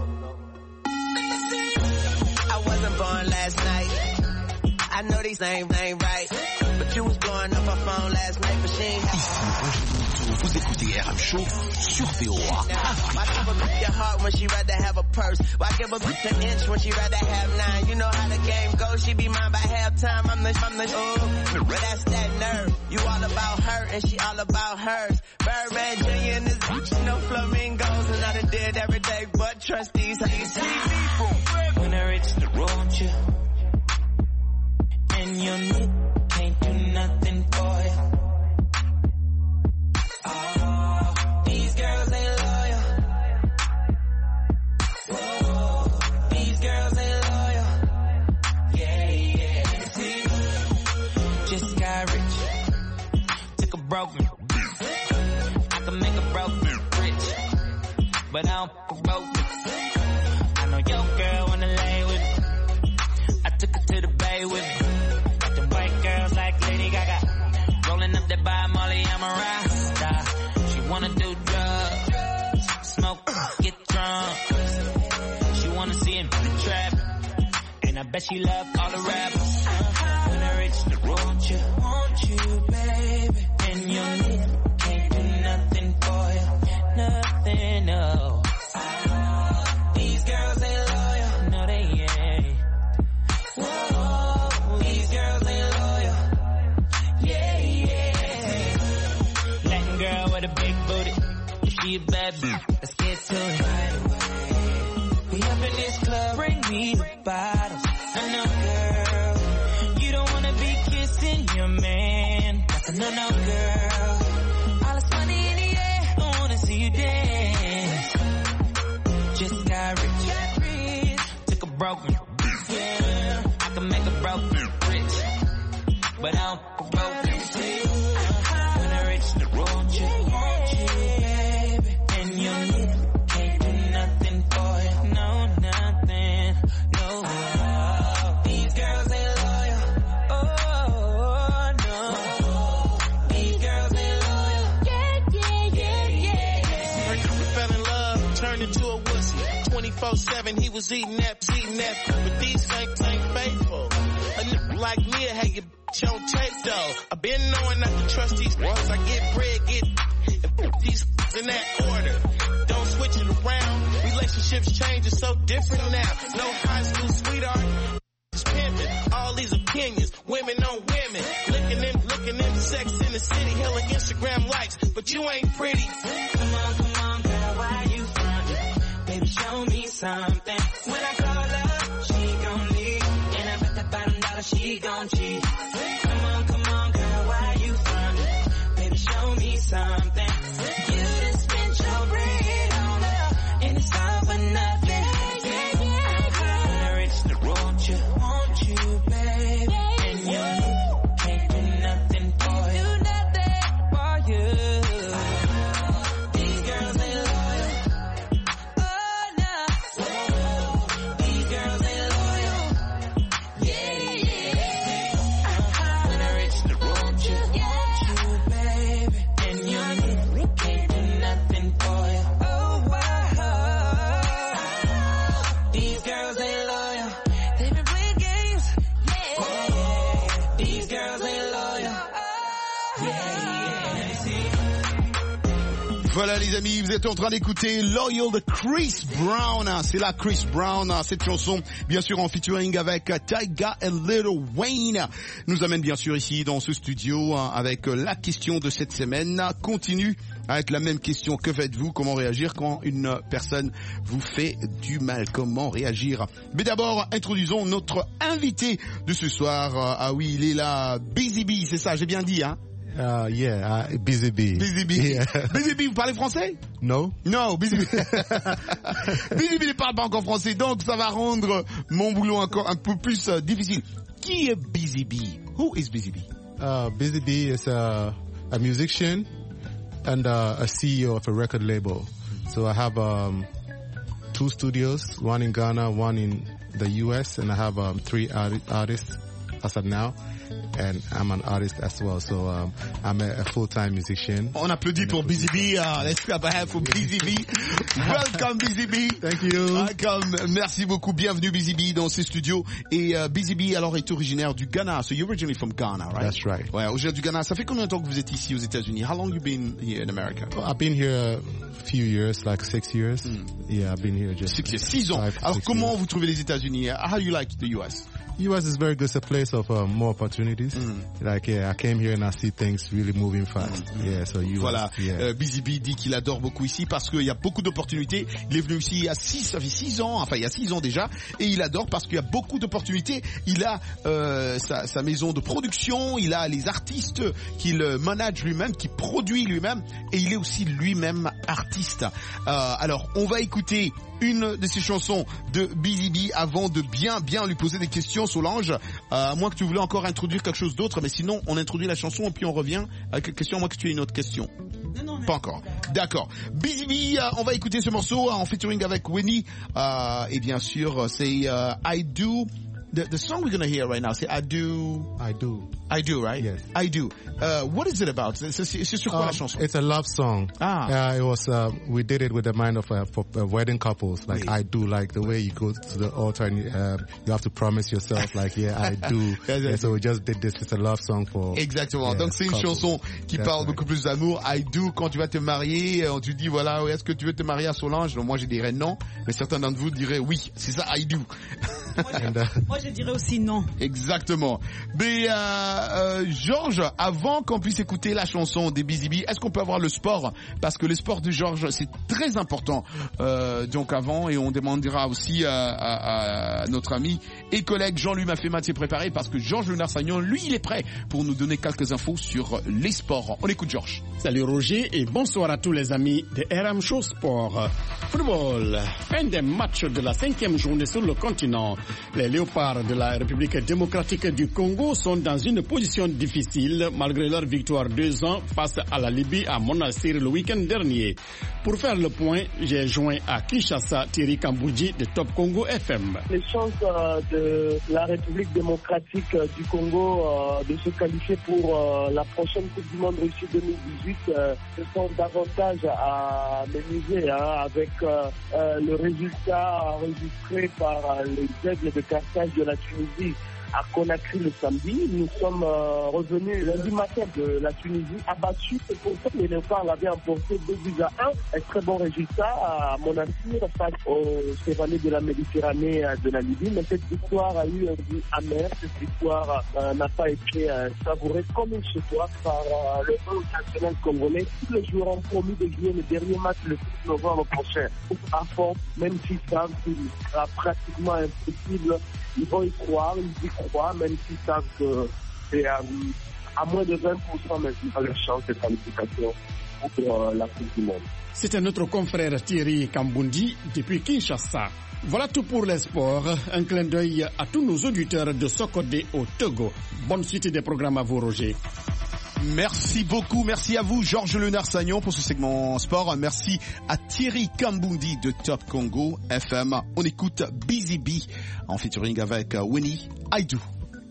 I wasn't born last night. I know these names ain't right. But you was blowing up her phone last night, but she ain't Vous écoutez RM Show sur VOA. Why give a bitch your heart when she rather have a purse? Why give a bitch an inch when she rather have 9? You know how the game goes, she be mine by halftime. I'm the ooh, but that's that nerve. You all about her and she all about hers. Birdman Jr. and this bitch, no flamingos. And I done did every day but trust these people. When I reach the road, you and your knit can't do nothing for you. These girls ain't loyal. Whoa, these girls ain't loyal. Yeah, yeah. See, just got rich. Took a broken. I can make a broken rich, but I don't fuck broken. I know your girl wanna lay with me. I took her to the bay with me. Got them white girls like Lady Gaga, rolling up that by Molly, I'm a rasta. Wanna do drugs, smoke, get drunk. She wanna see it in the trap, and I bet she love all the rappers. When I reach the road, want you, baby, and your nigga can't do nothing for you, nothing, no. These girls ain't loyal, no they ain't. Whoa, these girls ain't loyal, yeah, yeah. Latin girl with a big booty. she a bad bitch. Let's get to it right away. We up in this club, bring me the bottles. I know, girl, you don't wanna be kissing your man. No, no, girl, all this money in the air, I wanna see you dance. Just got rich, took a broken, yeah, I can make a broken rich, but I don't broken. When I reach the road, you, baby, and you can't do nothing for you, no, nothing, no. These girls ain't loyal, oh no. These girls ain't loyal, yeah. Fell in love, turned into a wussy. 24/7, he was eating that, but these saints ain't faithful. A nigga like me had your bitch on tape though. I been knowing not to trust these ones. I get bread, get these in that order. Don't switch it around. Relationships change, it's so different now. No high school sweetheart, it's pimping. All these opinions, women on women, looking in sex in the city, hella Instagram likes, but you ain't pretty. Come on, girl, why you frontin'? Baby, show me something. When I call her, she gon' leave, and I bet that $5 she gon' cheat. Come on, girl, why you frontin'? Baby, show me something. You done spent your bread on her, and it's all for nothing. I'm rich, won't you, baby? And you can't do nothing for you. These girls ain't loyal. Oh no. These girls ain't loyal. Yeah. When I reach the road, you, baby, and you can't do nothing for you. Oh wow. These girls ain't loyal. They've been playing games. Yeah. These girls ain't loyal. Voilà les amis, vous êtes en train d'écouter Loyal de Chris Brown. C'est là Chris Brown, cette chanson bien sûr en featuring avec Tyga et Lil Wayne nous amène bien sûr ici dans ce studio avec la question de cette semaine. Continue avec la même question, que faites-vous? Comment réagir quand une personne vous fait du mal? Comment réagir? Mais d'abord, introduisons notre invité de ce soir. Ah oui, il est là, Busy B, c'est ça, j'ai bien dit hein? Busy B. Busy B. Yeah. Busy B, vous parlez français? No. No, Busy B. Busy B ne parle pas encore français, donc ça va rendre mon boulot encore un peu plus difficile. Qui est Busy B? Who is Busy B? Busy B is a musician and a CEO of a record label. So I have 2 studios, one in Ghana, one in the US, and I have 3 artists as of now. And I'm an artist as well, so I'm a full-time musician. On applaudit pour Busy B. Let's clap a hand for Busy B. Welcome Busy B. Thank you. Welcome. Merci beaucoup. Bienvenue Busy B dans ces studios. Et Busy B alors est originaire du Ghana. So you're originally from Ghana, right? That's right. Ouais, originaire du Ghana. Ça fait combien de temps que vous êtes ici aux États-Unis? How long you been here in America? Well, I've been here a few years, like 6 years. Yeah, I've been here just 6 ans. Alors comment vous trouvez les États-Unis? How do you like the US? US is very good. It's a place of more opportunities. Like, I came here and I see things really moving fast. Yeah, so US. Voilà. Busy B dit qu'il adore beaucoup ici parce qu'il y a beaucoup d'opportunités. Il est venu ici ça fait 6 ans, enfin il y a 6 ans déjà, et il adore parce qu'il y a beaucoup d'opportunités. Il a sa maison de production, il a les artistes qu'il manage lui-même, qu'il produit lui-même, et il est aussi lui-même artiste. Alors, on va écouter une de ses chansons de Busy B avant de bien lui poser des questions, Solange. À moins que tu voulais encore introduire quelque chose d'autre, mais sinon on introduit la chanson et puis on revient avec la question, à moins que tu aies une autre question. Non, pas encore. D'accord. Busy B, on va écouter ce morceau en featuring avec Winnie, et bien sûr c'est I Do. The song we're going to hear right now, c'est I Do. I Do. I Do, right? Yes. I Do. What is it about? C'est sur quoi la chanson? It's a love song. It was, we did it with the mind of for wedding couples. Like, oui. I do, like the way you go to the altar and you have to promise yourself, like, yeah, I do. Yeah, so we just did this. It's a love song for. Exactement. Donc c'est une chanson qui parle beaucoup plus d'amour. I do, quand tu vas te marier, tu dis, voilà, est-ce que tu veux te marier à Solange? Donc, moi, je dirais non, mais certains d'entre vous diraient oui. C'est ça, I do. Moi, je dirais aussi non. Exactement. Mais Georges, avant qu'on puisse écouter la chanson des Busy Bee, est-ce qu'on peut avoir le sport? Parce que le sport de Georges, c'est très important. Donc avant, et on demandera aussi à notre ami et collègue Jean-Louis Maffé-Mathieu préparé, parce que Georges Lunarsagnon, lui, il est prêt pour nous donner quelques infos sur les sports. On écoute Georges. Salut Roger et bonsoir à tous les amis de RM Show Sport. Football, fin des matchs de la 5e journée sur le continent. Les Léopards de la République démocratique du Congo sont dans une position difficile malgré leur victoire 2-1 face à la Libye à Monastir le week-end dernier. Pour faire le point, j'ai joint à Kinshasa Thierry Kambouji de Top Congo FM. Les chances de la République démocratique du Congo de se qualifier pour la prochaine Coupe du Monde Russie 2018 se sont davantage à méniser avec le résultat enregistré par les Aigles de Carthage de la Tunisie à Conakry le samedi. Nous sommes revenus lundi matin de la Tunisie, abattus. C'est pour ça que les Léopards l'avaient emporté 2-1. Un très bon résultat à Monastir face aux Chevaliers de la Méditerranée de la Libye. Mais cette victoire a eu un goût amer. Cette victoire n'a pas été savourée comme une chez toi par le football national congolais. Tous les joueurs ont promis de jouer le dernier match le 6 novembre prochain. À fond, même s'ils savent qu'il sera pratiquement impossible. Ils vont y croire, ils y croient, même s'ils savent que c'est à moins de 20% maintenant leur chance de qualification pour la Coupe du Monde. C'était notre confrère Thierry Kambundi depuis Kinshasa. Voilà tout pour les sports. Un clin d'œil à tous nos auditeurs de Sokodé au Togo. Bonne suite des programmes à vous, Roger. Merci beaucoup, merci à vous Georges Lunarsagnon pour ce segment sport. Merci à Thierry Kambundi de Top Congo FM. On écoute Busy Bee en featuring avec Winnie I Do.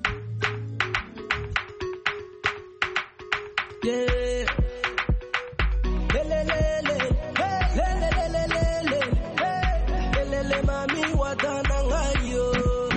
Yeah. Mami watanangayo.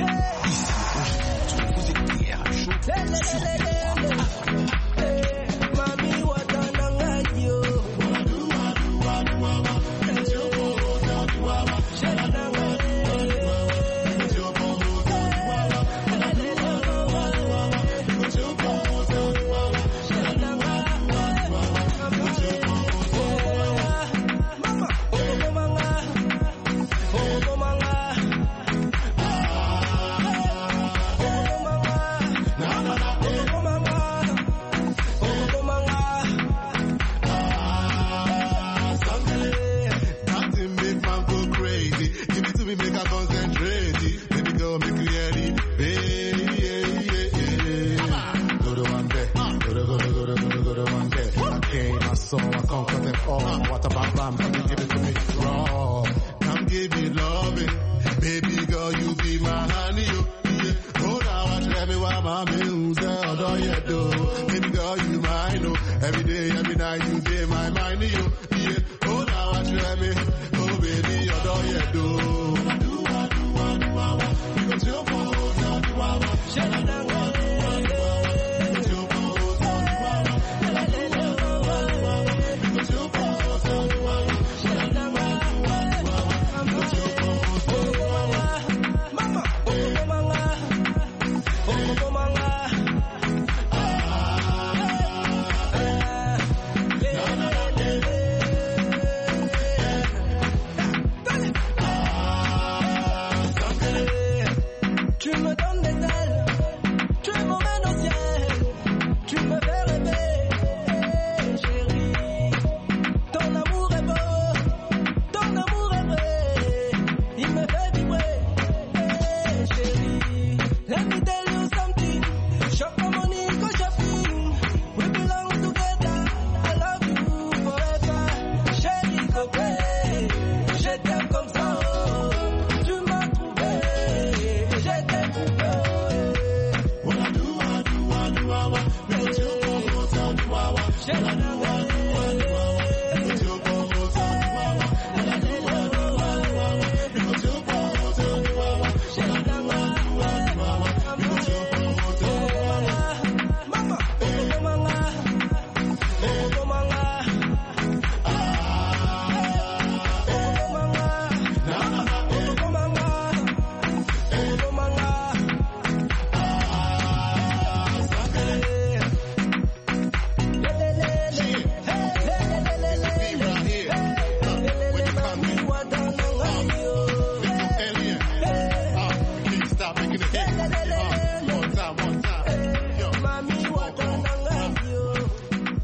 So I can't cut it off. What about bam? Come and give it to me raw. Come give me loving. Baby girl, you be my honey. Yeah. Oh, now watch everyone, my music. Oh, yeah, do. Baby girl, you mine. Oh. Every day, every night, you be my mind. Yeah. Oh, now watch me. Oh, baby, oh, yeah, do. Because you're both,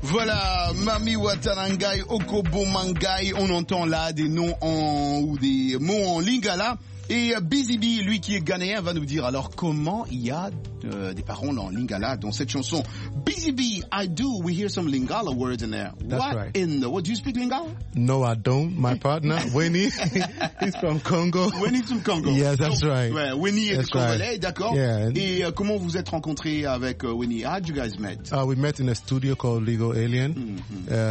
Voilà, Mami Watarangai, Okobo Mangai, on entend là des noms ou des mots en lingala. Et Busy B, lui qui est ghanéen, va nous dire alors comment il y a des paroles en lingala dans cette chanson. Busy B, I do. We hear some lingala words in there. That's right. What do you speak lingala? No, I don't. My partner, Winnie, he's from Congo. Winnie's from Congo. Yes, that's right. Ouais, Winnie est congolais, d'accord. Yeah. Et comment vous êtes rencontrés avec Winnie? How did you guys met? We met in a studio called Legal Alien.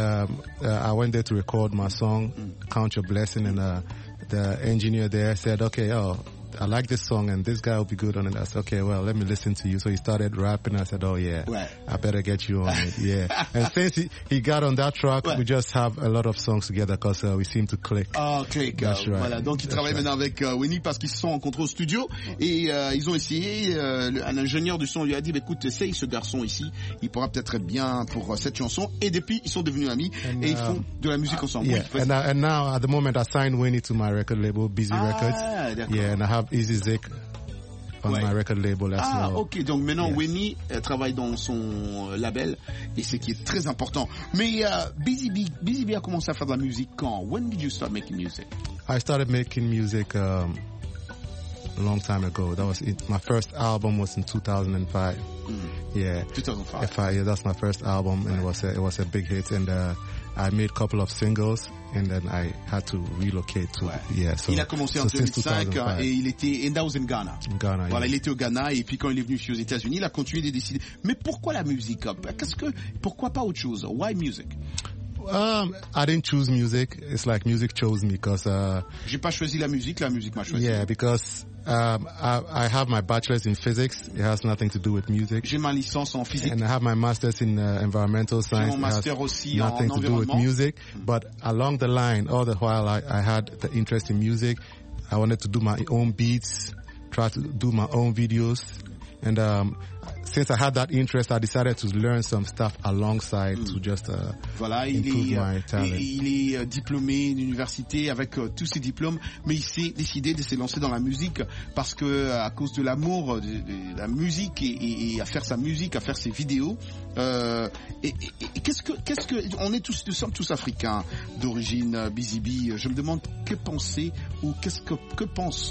I went there to record my song, Count Your Blessing, and the engineer there said, okay, I like this song and this guy will be good on it. I said, okay, well, let me listen to you. So he started rapping. I said, oh yeah, right. I better get you on it. Yeah. And since he got on that track, we just have a lot of songs together because we seem to click. Ah, click. That's right. Voilà. Donc ils travaillent maintenant avec Winnie parce qu'ils se sont rencontrés au studio et ils ont essayé. Un ingénieur du son lui a dit, écoute, essaye ce garçon ici. Il pourra peut-être être bien pour cette chanson. Et depuis, ils sont devenus amis et ils font de la musique ensemble. Yeah. Oui, and now at the moment, I signed Winnie to my record label, Busy Records. Yeah, and I have Easy Zik on my record label as well. Ok, donc maintenant Winnie travaille dans son label et c'est qui est très important. Mais Busy B a commencé à faire de la musique quand? When did you start making music? I started making music a long time ago. That was it. My first album was in 2005. Yeah, 2005. Yeah, that's my first album, and it was a big hit. And I made a couple of singles, and then I had to relocate to So il a commencé en 2005 et il était, and that was in Ghana. Ghana. Voilà, il était au Ghana et puis quand il est venu ici aux États-Unis, il a continué de décider. Mais pourquoi la musique? Pourquoi pas autre chose? Why music? I didn't choose music. It's like music chose me because. J'ai pas choisi la musique m'a choisi. Yeah, because I have my bachelor's in physics. It has nothing to do with music. J'ai ma licence en physique. And I have my master's in environmental science. J'ai mon master aussi en nothing to do with music. But along the line, all the while I had the interest in music. I wanted to do my own beats, try to do my own videos. And since I had that interest, I decided to learn some stuff alongside to just improve my talent. Il est diplômé d'université avec tous ses diplômes, mais il s'est décidé de se lancer dans la musique parce que à cause de l'amour de la musique et à faire sa musique, à faire ses vidéos. Et qu'est-ce que nous sommes tous africains d'origine, Busy B. Je me demande que penser ou que pensent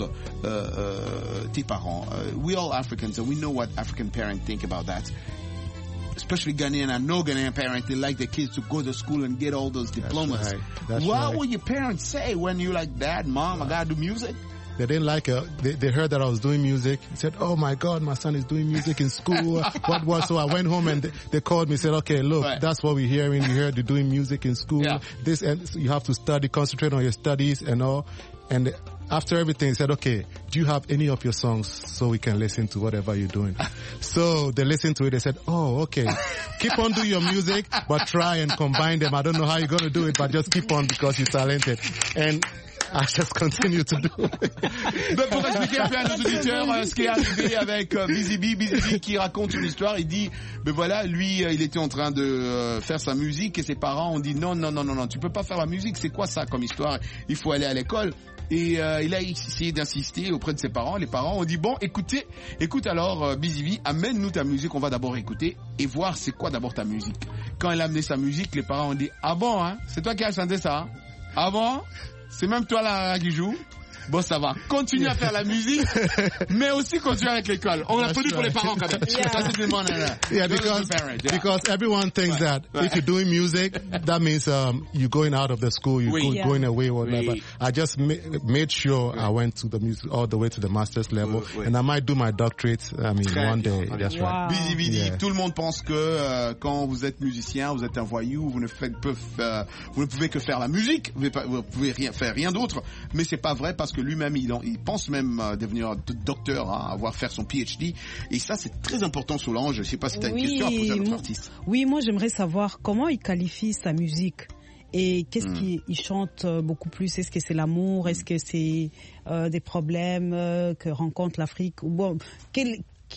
tes parents. We all Africans and we know what African parents think about that. Especially Ghanaian, I know Ghanaian parents, they like their kids to go to school and get all those diplomas. What would your parents say when you're like, Dad, Mom, I gotta do music? They didn't like it. They heard that I was doing music. They said, oh my God, my son is doing music in school. What? So I went home and they called me and said, okay, look, that's what we're hearing. We heard you're doing music in school. Yeah. This, and you have to study, concentrate on your studies and all. And after everything, they said, okay, do you have any of your songs so we can listen to whatever you're doing? So they listened to it. They said, oh, okay, keep on doing your music, but try and combine them. I don't know how you're going to do it, but just keep on because you're talented. And I just continue to do it. Pour expliquer un peu à nos auditeurs ce qui est arrivé avec Busy B qui raconte une histoire, il dit, ben voilà, lui, il était en train de faire sa musique et ses parents ont dit non, tu peux pas faire la musique, c'est quoi ça comme histoire? Il faut aller à l'école. Et il a essayé d'insister auprès de ses parents. Les parents ont dit bon, écoute alors Busy B, amène-nous ta musique, on va d'abord écouter et voir c'est quoi d'abord ta musique. Quand il a amené sa musique, les parents ont dit ah bon, hein, c'est toi qui as chanté ça, hein? Ah bon? C'est même toi là qui joue? Bon, ça va. Continue à faire la musique, mais aussi continue avec l'école. On applaudit pour les parents quand même. Yeah, because everyone thinks that if you're doing music, that means you're going out of the school, you're going away or whatever. I just made sure I went to the music all the way to the master's level, and I might do my doctorate. I mean, one day. That's right. Busy, tout le monde pense que quand vous êtes musicien, vous êtes un voyou, vous ne pouvez que faire la musique, vous pouvez faire rien d'autre. Mais c'est pas vrai parce que lui-même, il pense même devenir docteur, faire son PhD. Et ça, c'est très important, Solange. Je sais pas si tu as une question à poser à notre artiste. Oui, moi, j'aimerais savoir comment il qualifie sa musique. Et qu'est-ce qu'il chante beaucoup plus? Est-ce que c'est l'amour? Est-ce que c'est des problèmes que rencontre l'Afrique? Bon, quel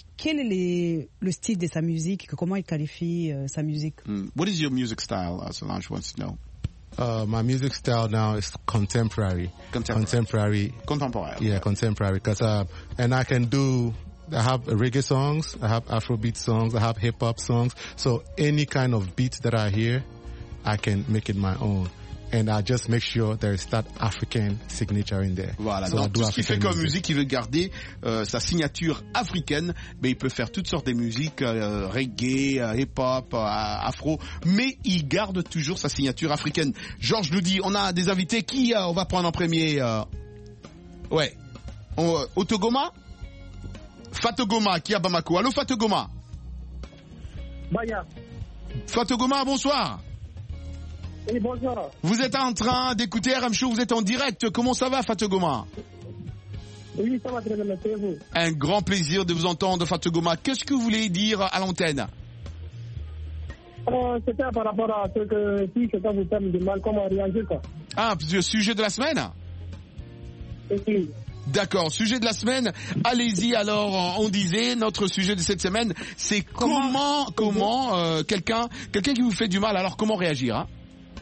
est le style de sa musique? Comment il qualifie sa musique? What is your music style, Solange wants to know? My music style now is contemporary. Contemporary. Yeah, contemporary. Because and I can do I have reggae songs, I have Afrobeat songs, I have hip hop songs. So any kind of beat that I hear, I can make it my own. And I just make sure there is that African signature in there. Voilà, so donc tout ce qu'il fait comme musique, il veut garder sa signature africaine, mais il peut faire toutes sortes de musiques, reggae, hip-hop, afro, mais il garde toujours sa signature africaine. Georges nous dit, on a des invités, qui on va prendre en premier ouais, Otogoma, Fatogoma, qui est à Bamako. Allô Fatogoma. Baya. Fatogoma, bonsoir. Oui, bonjour. Vous êtes en train d'écouter RM Show, vous êtes en direct. Comment ça va, Fatogoma? Oui, ça va très bien, merci vous. Un grand plaisir de vous entendre, Fatogoma. Qu'est-ce que vous voulez dire à l'antenne? C'était par rapport à ce que si quelqu'un vous fait du mal, comment réagir, quoi. Ah, le sujet de la semaine? Oui. D'accord, sujet de la semaine. Allez-y alors, on disait, notre sujet de cette semaine, c'est comment quelqu'un qui vous fait du mal, alors comment réagir, hein?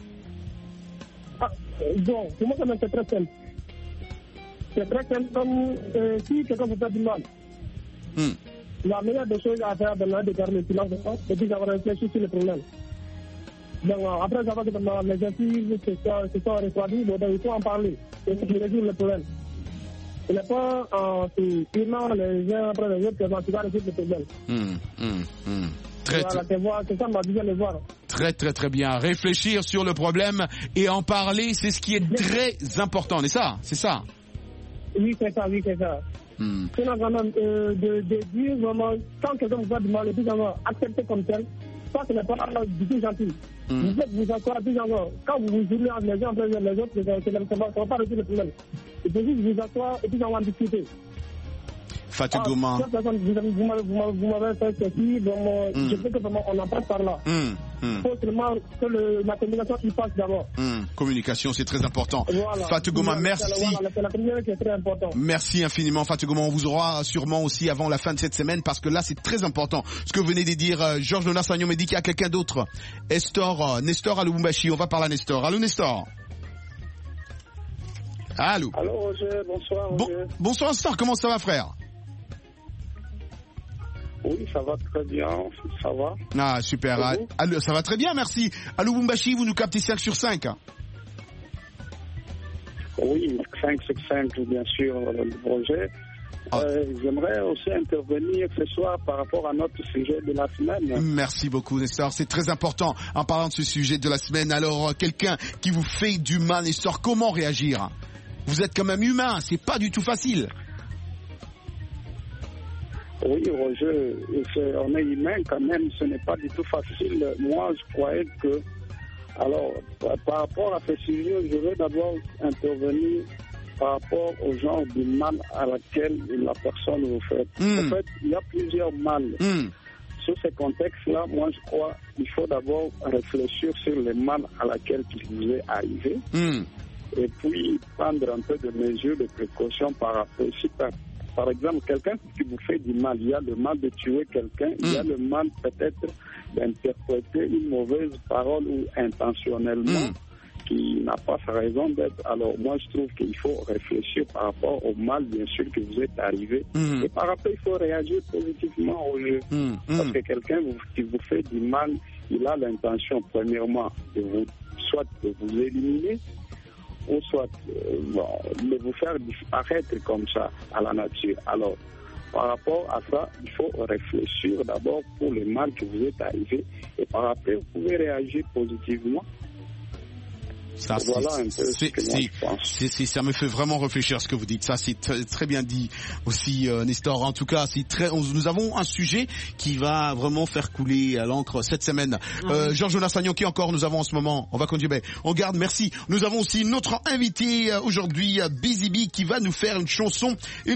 Bon, pour moi, c'est très simple. C'est très simple, comme si quelqu'un vous fait du mal. La meilleure des choses à faire, de garder le silence et puis d'avoir réfléchi sur le problème. Donc, après avoir que les intimes se sont refroidis, il faut en parler et puis résoudre le problème. Il n'est pas en se tirant les uns après les autres que tu vas résoudre le problème. C'est ça ma vision de voir. Très bien. Réfléchir sur le problème et en parler, c'est ce qui est très important. C'est ça? Oui, c'est ça. C'est vraiment de dire vraiment, quand quelqu'un vous fait du mal, et puis accepter comme tel, ça ce n'est pas du tout gentil. Vous êtes vous asseoir, puis quand vous vous journez les uns après les autres, ça ne va pas résoudre le problème. Il faut juste vous asseoir et puis on va discuter. Fatogoma. Vous m'avez fait ceci, donc je sais que vraiment on en passe par là. Il faut seulement que la communication y passe d'abord. Communication, c'est très important. Voilà. Fatogoma, merci. C'est la communication qui est très importante. Merci infiniment, Fatogoma. On vous aura sûrement aussi avant la fin de cette semaine parce que là, c'est très important. Ce que vous venez de dire, Georges Jonas Sagnon me dit qu'il y a quelqu'un d'autre. Nestor à Lubumbashi. On va parler à Nestor. Allô, Nestor. Allô. Allô, Roger. Bonsoir, Roger. Bonsoir, Nestor. Comment ça va, frère? Oui, ça va très bien, ça va. Ah, super. Ça va très bien, merci. À Lubumbashi, vous nous captez 5 sur 5. Oui, 5 sur 5, bien sûr, le projet. J'aimerais aussi intervenir ce soir par rapport à notre sujet de la semaine. Merci beaucoup, Nestor. C'est très important en parlant de ce sujet de la semaine. Alors, quelqu'un qui vous fait du mal, Nestor, comment réagir? Vous êtes quand même humain, c'est pas du tout facile. Oui, Roger, on est humain quand même, ce n'est pas du tout facile. Moi, je croyais que... Alors, par rapport à ce sujet, je veux d'abord intervenir par rapport au genre de mal à laquelle la personne vous fait. En fait, il y a plusieurs mal. Sur ce contexte-là, moi, je crois qu'il faut d'abord réfléchir sur le mal à laquelle il vous est arrivé et puis prendre un peu de mesures de précaution par rapport aussi. Par exemple, quelqu'un qui vous fait du mal, il y a le mal de tuer quelqu'un, il y a le mal peut-être d'interpréter une mauvaise parole ou intentionnellement qui n'a pas sa raison d'être. Alors moi, je trouve qu'il faut réfléchir par rapport au mal, bien sûr, que vous êtes arrivé. Et par rapport, il faut réagir positivement au jeu. Parce que quelqu'un qui vous fait du mal, il a l'intention, premièrement, soit de vous éliminer, ou soit de vous faire disparaître comme ça à la nature. Alors, par rapport à ça, il faut réfléchir d'abord pour le mal que vous êtes arrivé et par après, vous pouvez réagir positivement. Ça, voilà un peu ce que moi je pense. Ça me fait vraiment réfléchir ce que vous dites. Ça, c'est très bien dit aussi, Nestor. En tout cas, nous avons un sujet qui va vraiment faire couler l'encre cette semaine. Georges Jonas Sagnon, qui encore nous avons en ce moment. On va continuer. On garde, merci. Nous avons aussi notre invité aujourd'hui, Busy Bee, qui va nous faire une chanson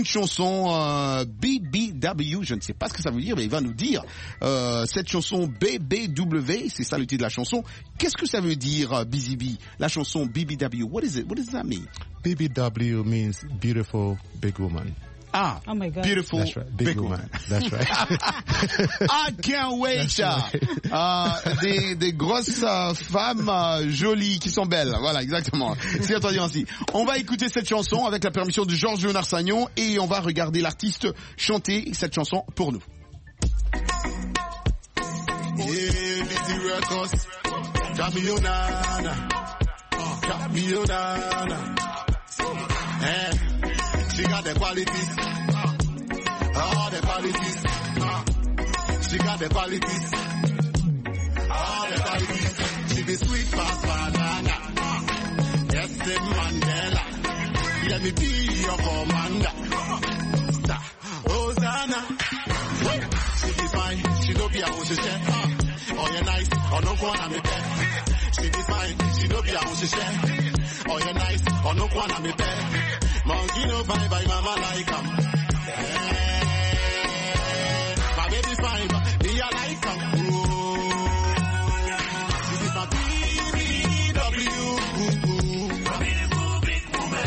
BBW. Je ne sais pas ce que ça veut dire, mais il va nous dire cette chanson BBW. C'est ça le titre de la chanson. Qu'est-ce que ça veut dire, Busy Bee? La chanson BBW, what is it? What does that mean? BBW means beautiful big woman. Ah, oh my God. Beautiful That's right. Big woman. That's right. I can't wait. Des grosses femmes jolies qui sont belles. Voilà, exactement. C'est entendu ainsi. On va écouter cette chanson avec la permission de Georges Léonard Sagnon et on va regarder l'artiste chanter cette chanson pour nous. She got the qualities, all the qualities. She got the qualities, all the qualities. She be sweet past banana, yes, Mandela. Let me be your commander. Hosanna, she be fine, she don't be a musician. Oh, you're nice, oh no one I'm a pet. She be fine, she don't be a musician. Oh, you're nice, oh no one I'm a pet. Monkey no bye bye, mama like him. My baby fine, but me I like him. This is my BBW. My beautiful big woman.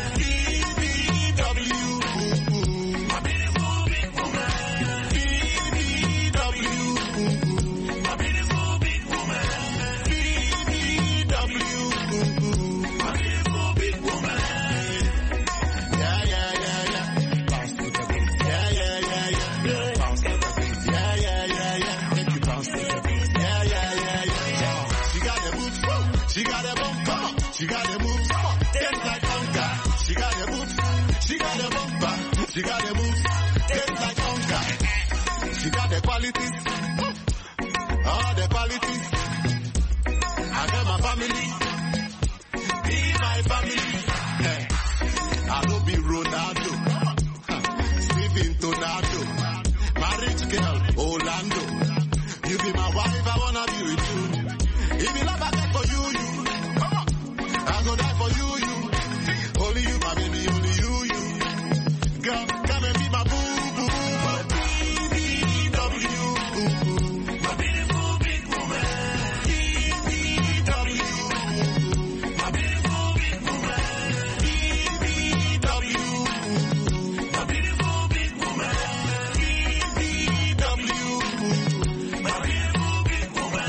BBW. My beautiful big woman. BBW. My beautiful big woman. BBW. My beautiful big woman. She got a bumper, she got a moves, dance like conga. She got a boots, she got a bumper, she got a moves, dance like conga. She got the qualities, all the qualities. I got my family, be my family. Hey, I don't be Ronaldo, Steven Tonado, my rich girl, Orlando. You be my wife, I wanna be with you. If you love, I get for you. I go die for you. Only you, my baby, only you. Girl, come and be my boo-boo. My BBW. My beautiful big woman. BBW. My beautiful big woman. BBW. My beautiful big woman. BBW. My beautiful big woman.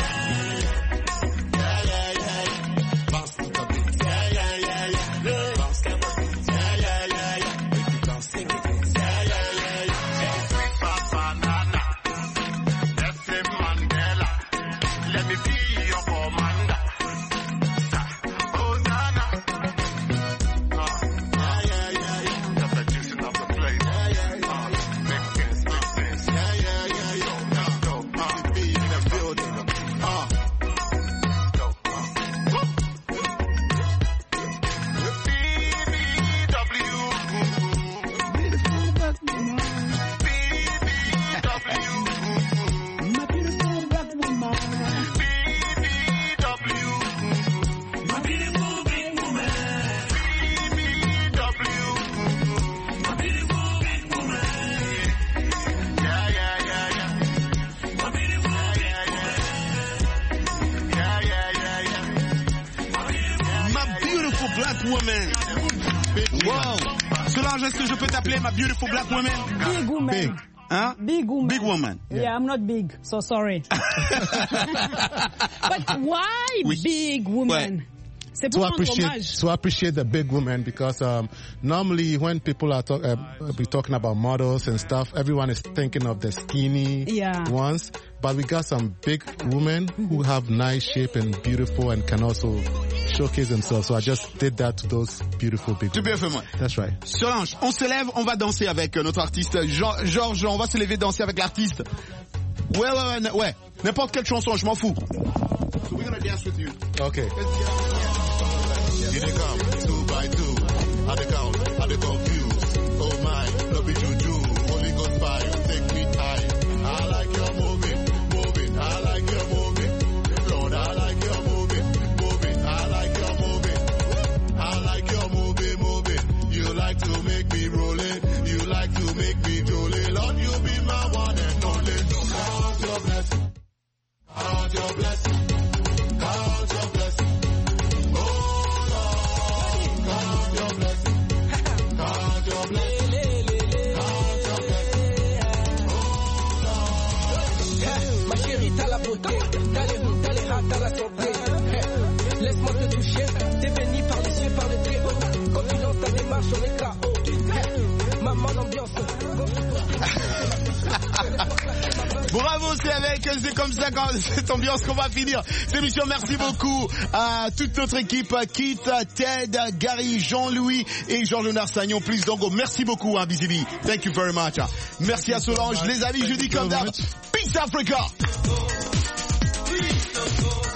Woman. Wow. Solange, est-ce que je peux t'appeler ma beautiful black woman? Big woman. Big. Hein? Big woman. Big woman. Yeah, I'm not big, so sorry. But why big woman? Ouais. C'est pour rendre hommage. To appreciate the big woman, because normally when people are talking about models and stuff, everyone is thinking of the skinny ones. But we got some big women who have nice shape and beautiful and can also showcase themselves. So I just did that to those beautiful big women. Beautiful. That's right. Solange, on se lève, on va danser avec notre artiste. Georges, on va se lever danser avec l'artiste. Ouais. N'importe quelle chanson, je m'en fous. So we're gonna dance with you. Okay. Here they come, 2 by 2. How they count, how they confused. Oh my, no be juju. Holy Ghost fire, take me high. I like your moving. I like your moving. Lord, I like your moving. I like your moving. I like your moving. You like to make me rolling. You like to make me jolly. Lord, you be my one and only. Count your blessing. Count your blessing. Count your blessing. comme chien, t'es béni par les cieux, par le très haut. Quand tu lances ta démarche, on est KO. Maman, l'ambiance. Bravo, c'est comme ça, quand cette ambiance qu'on va finir cette émission. Merci beaucoup à toute notre équipe, Kit, Ted, Gary, Jean-Louis et Jean-Léonard Sagnon, plus Dango. Merci beaucoup, hein, BZB. Thank you very much. Merci à Solange. Les amis, je dis comme d'hab, Peace Africa.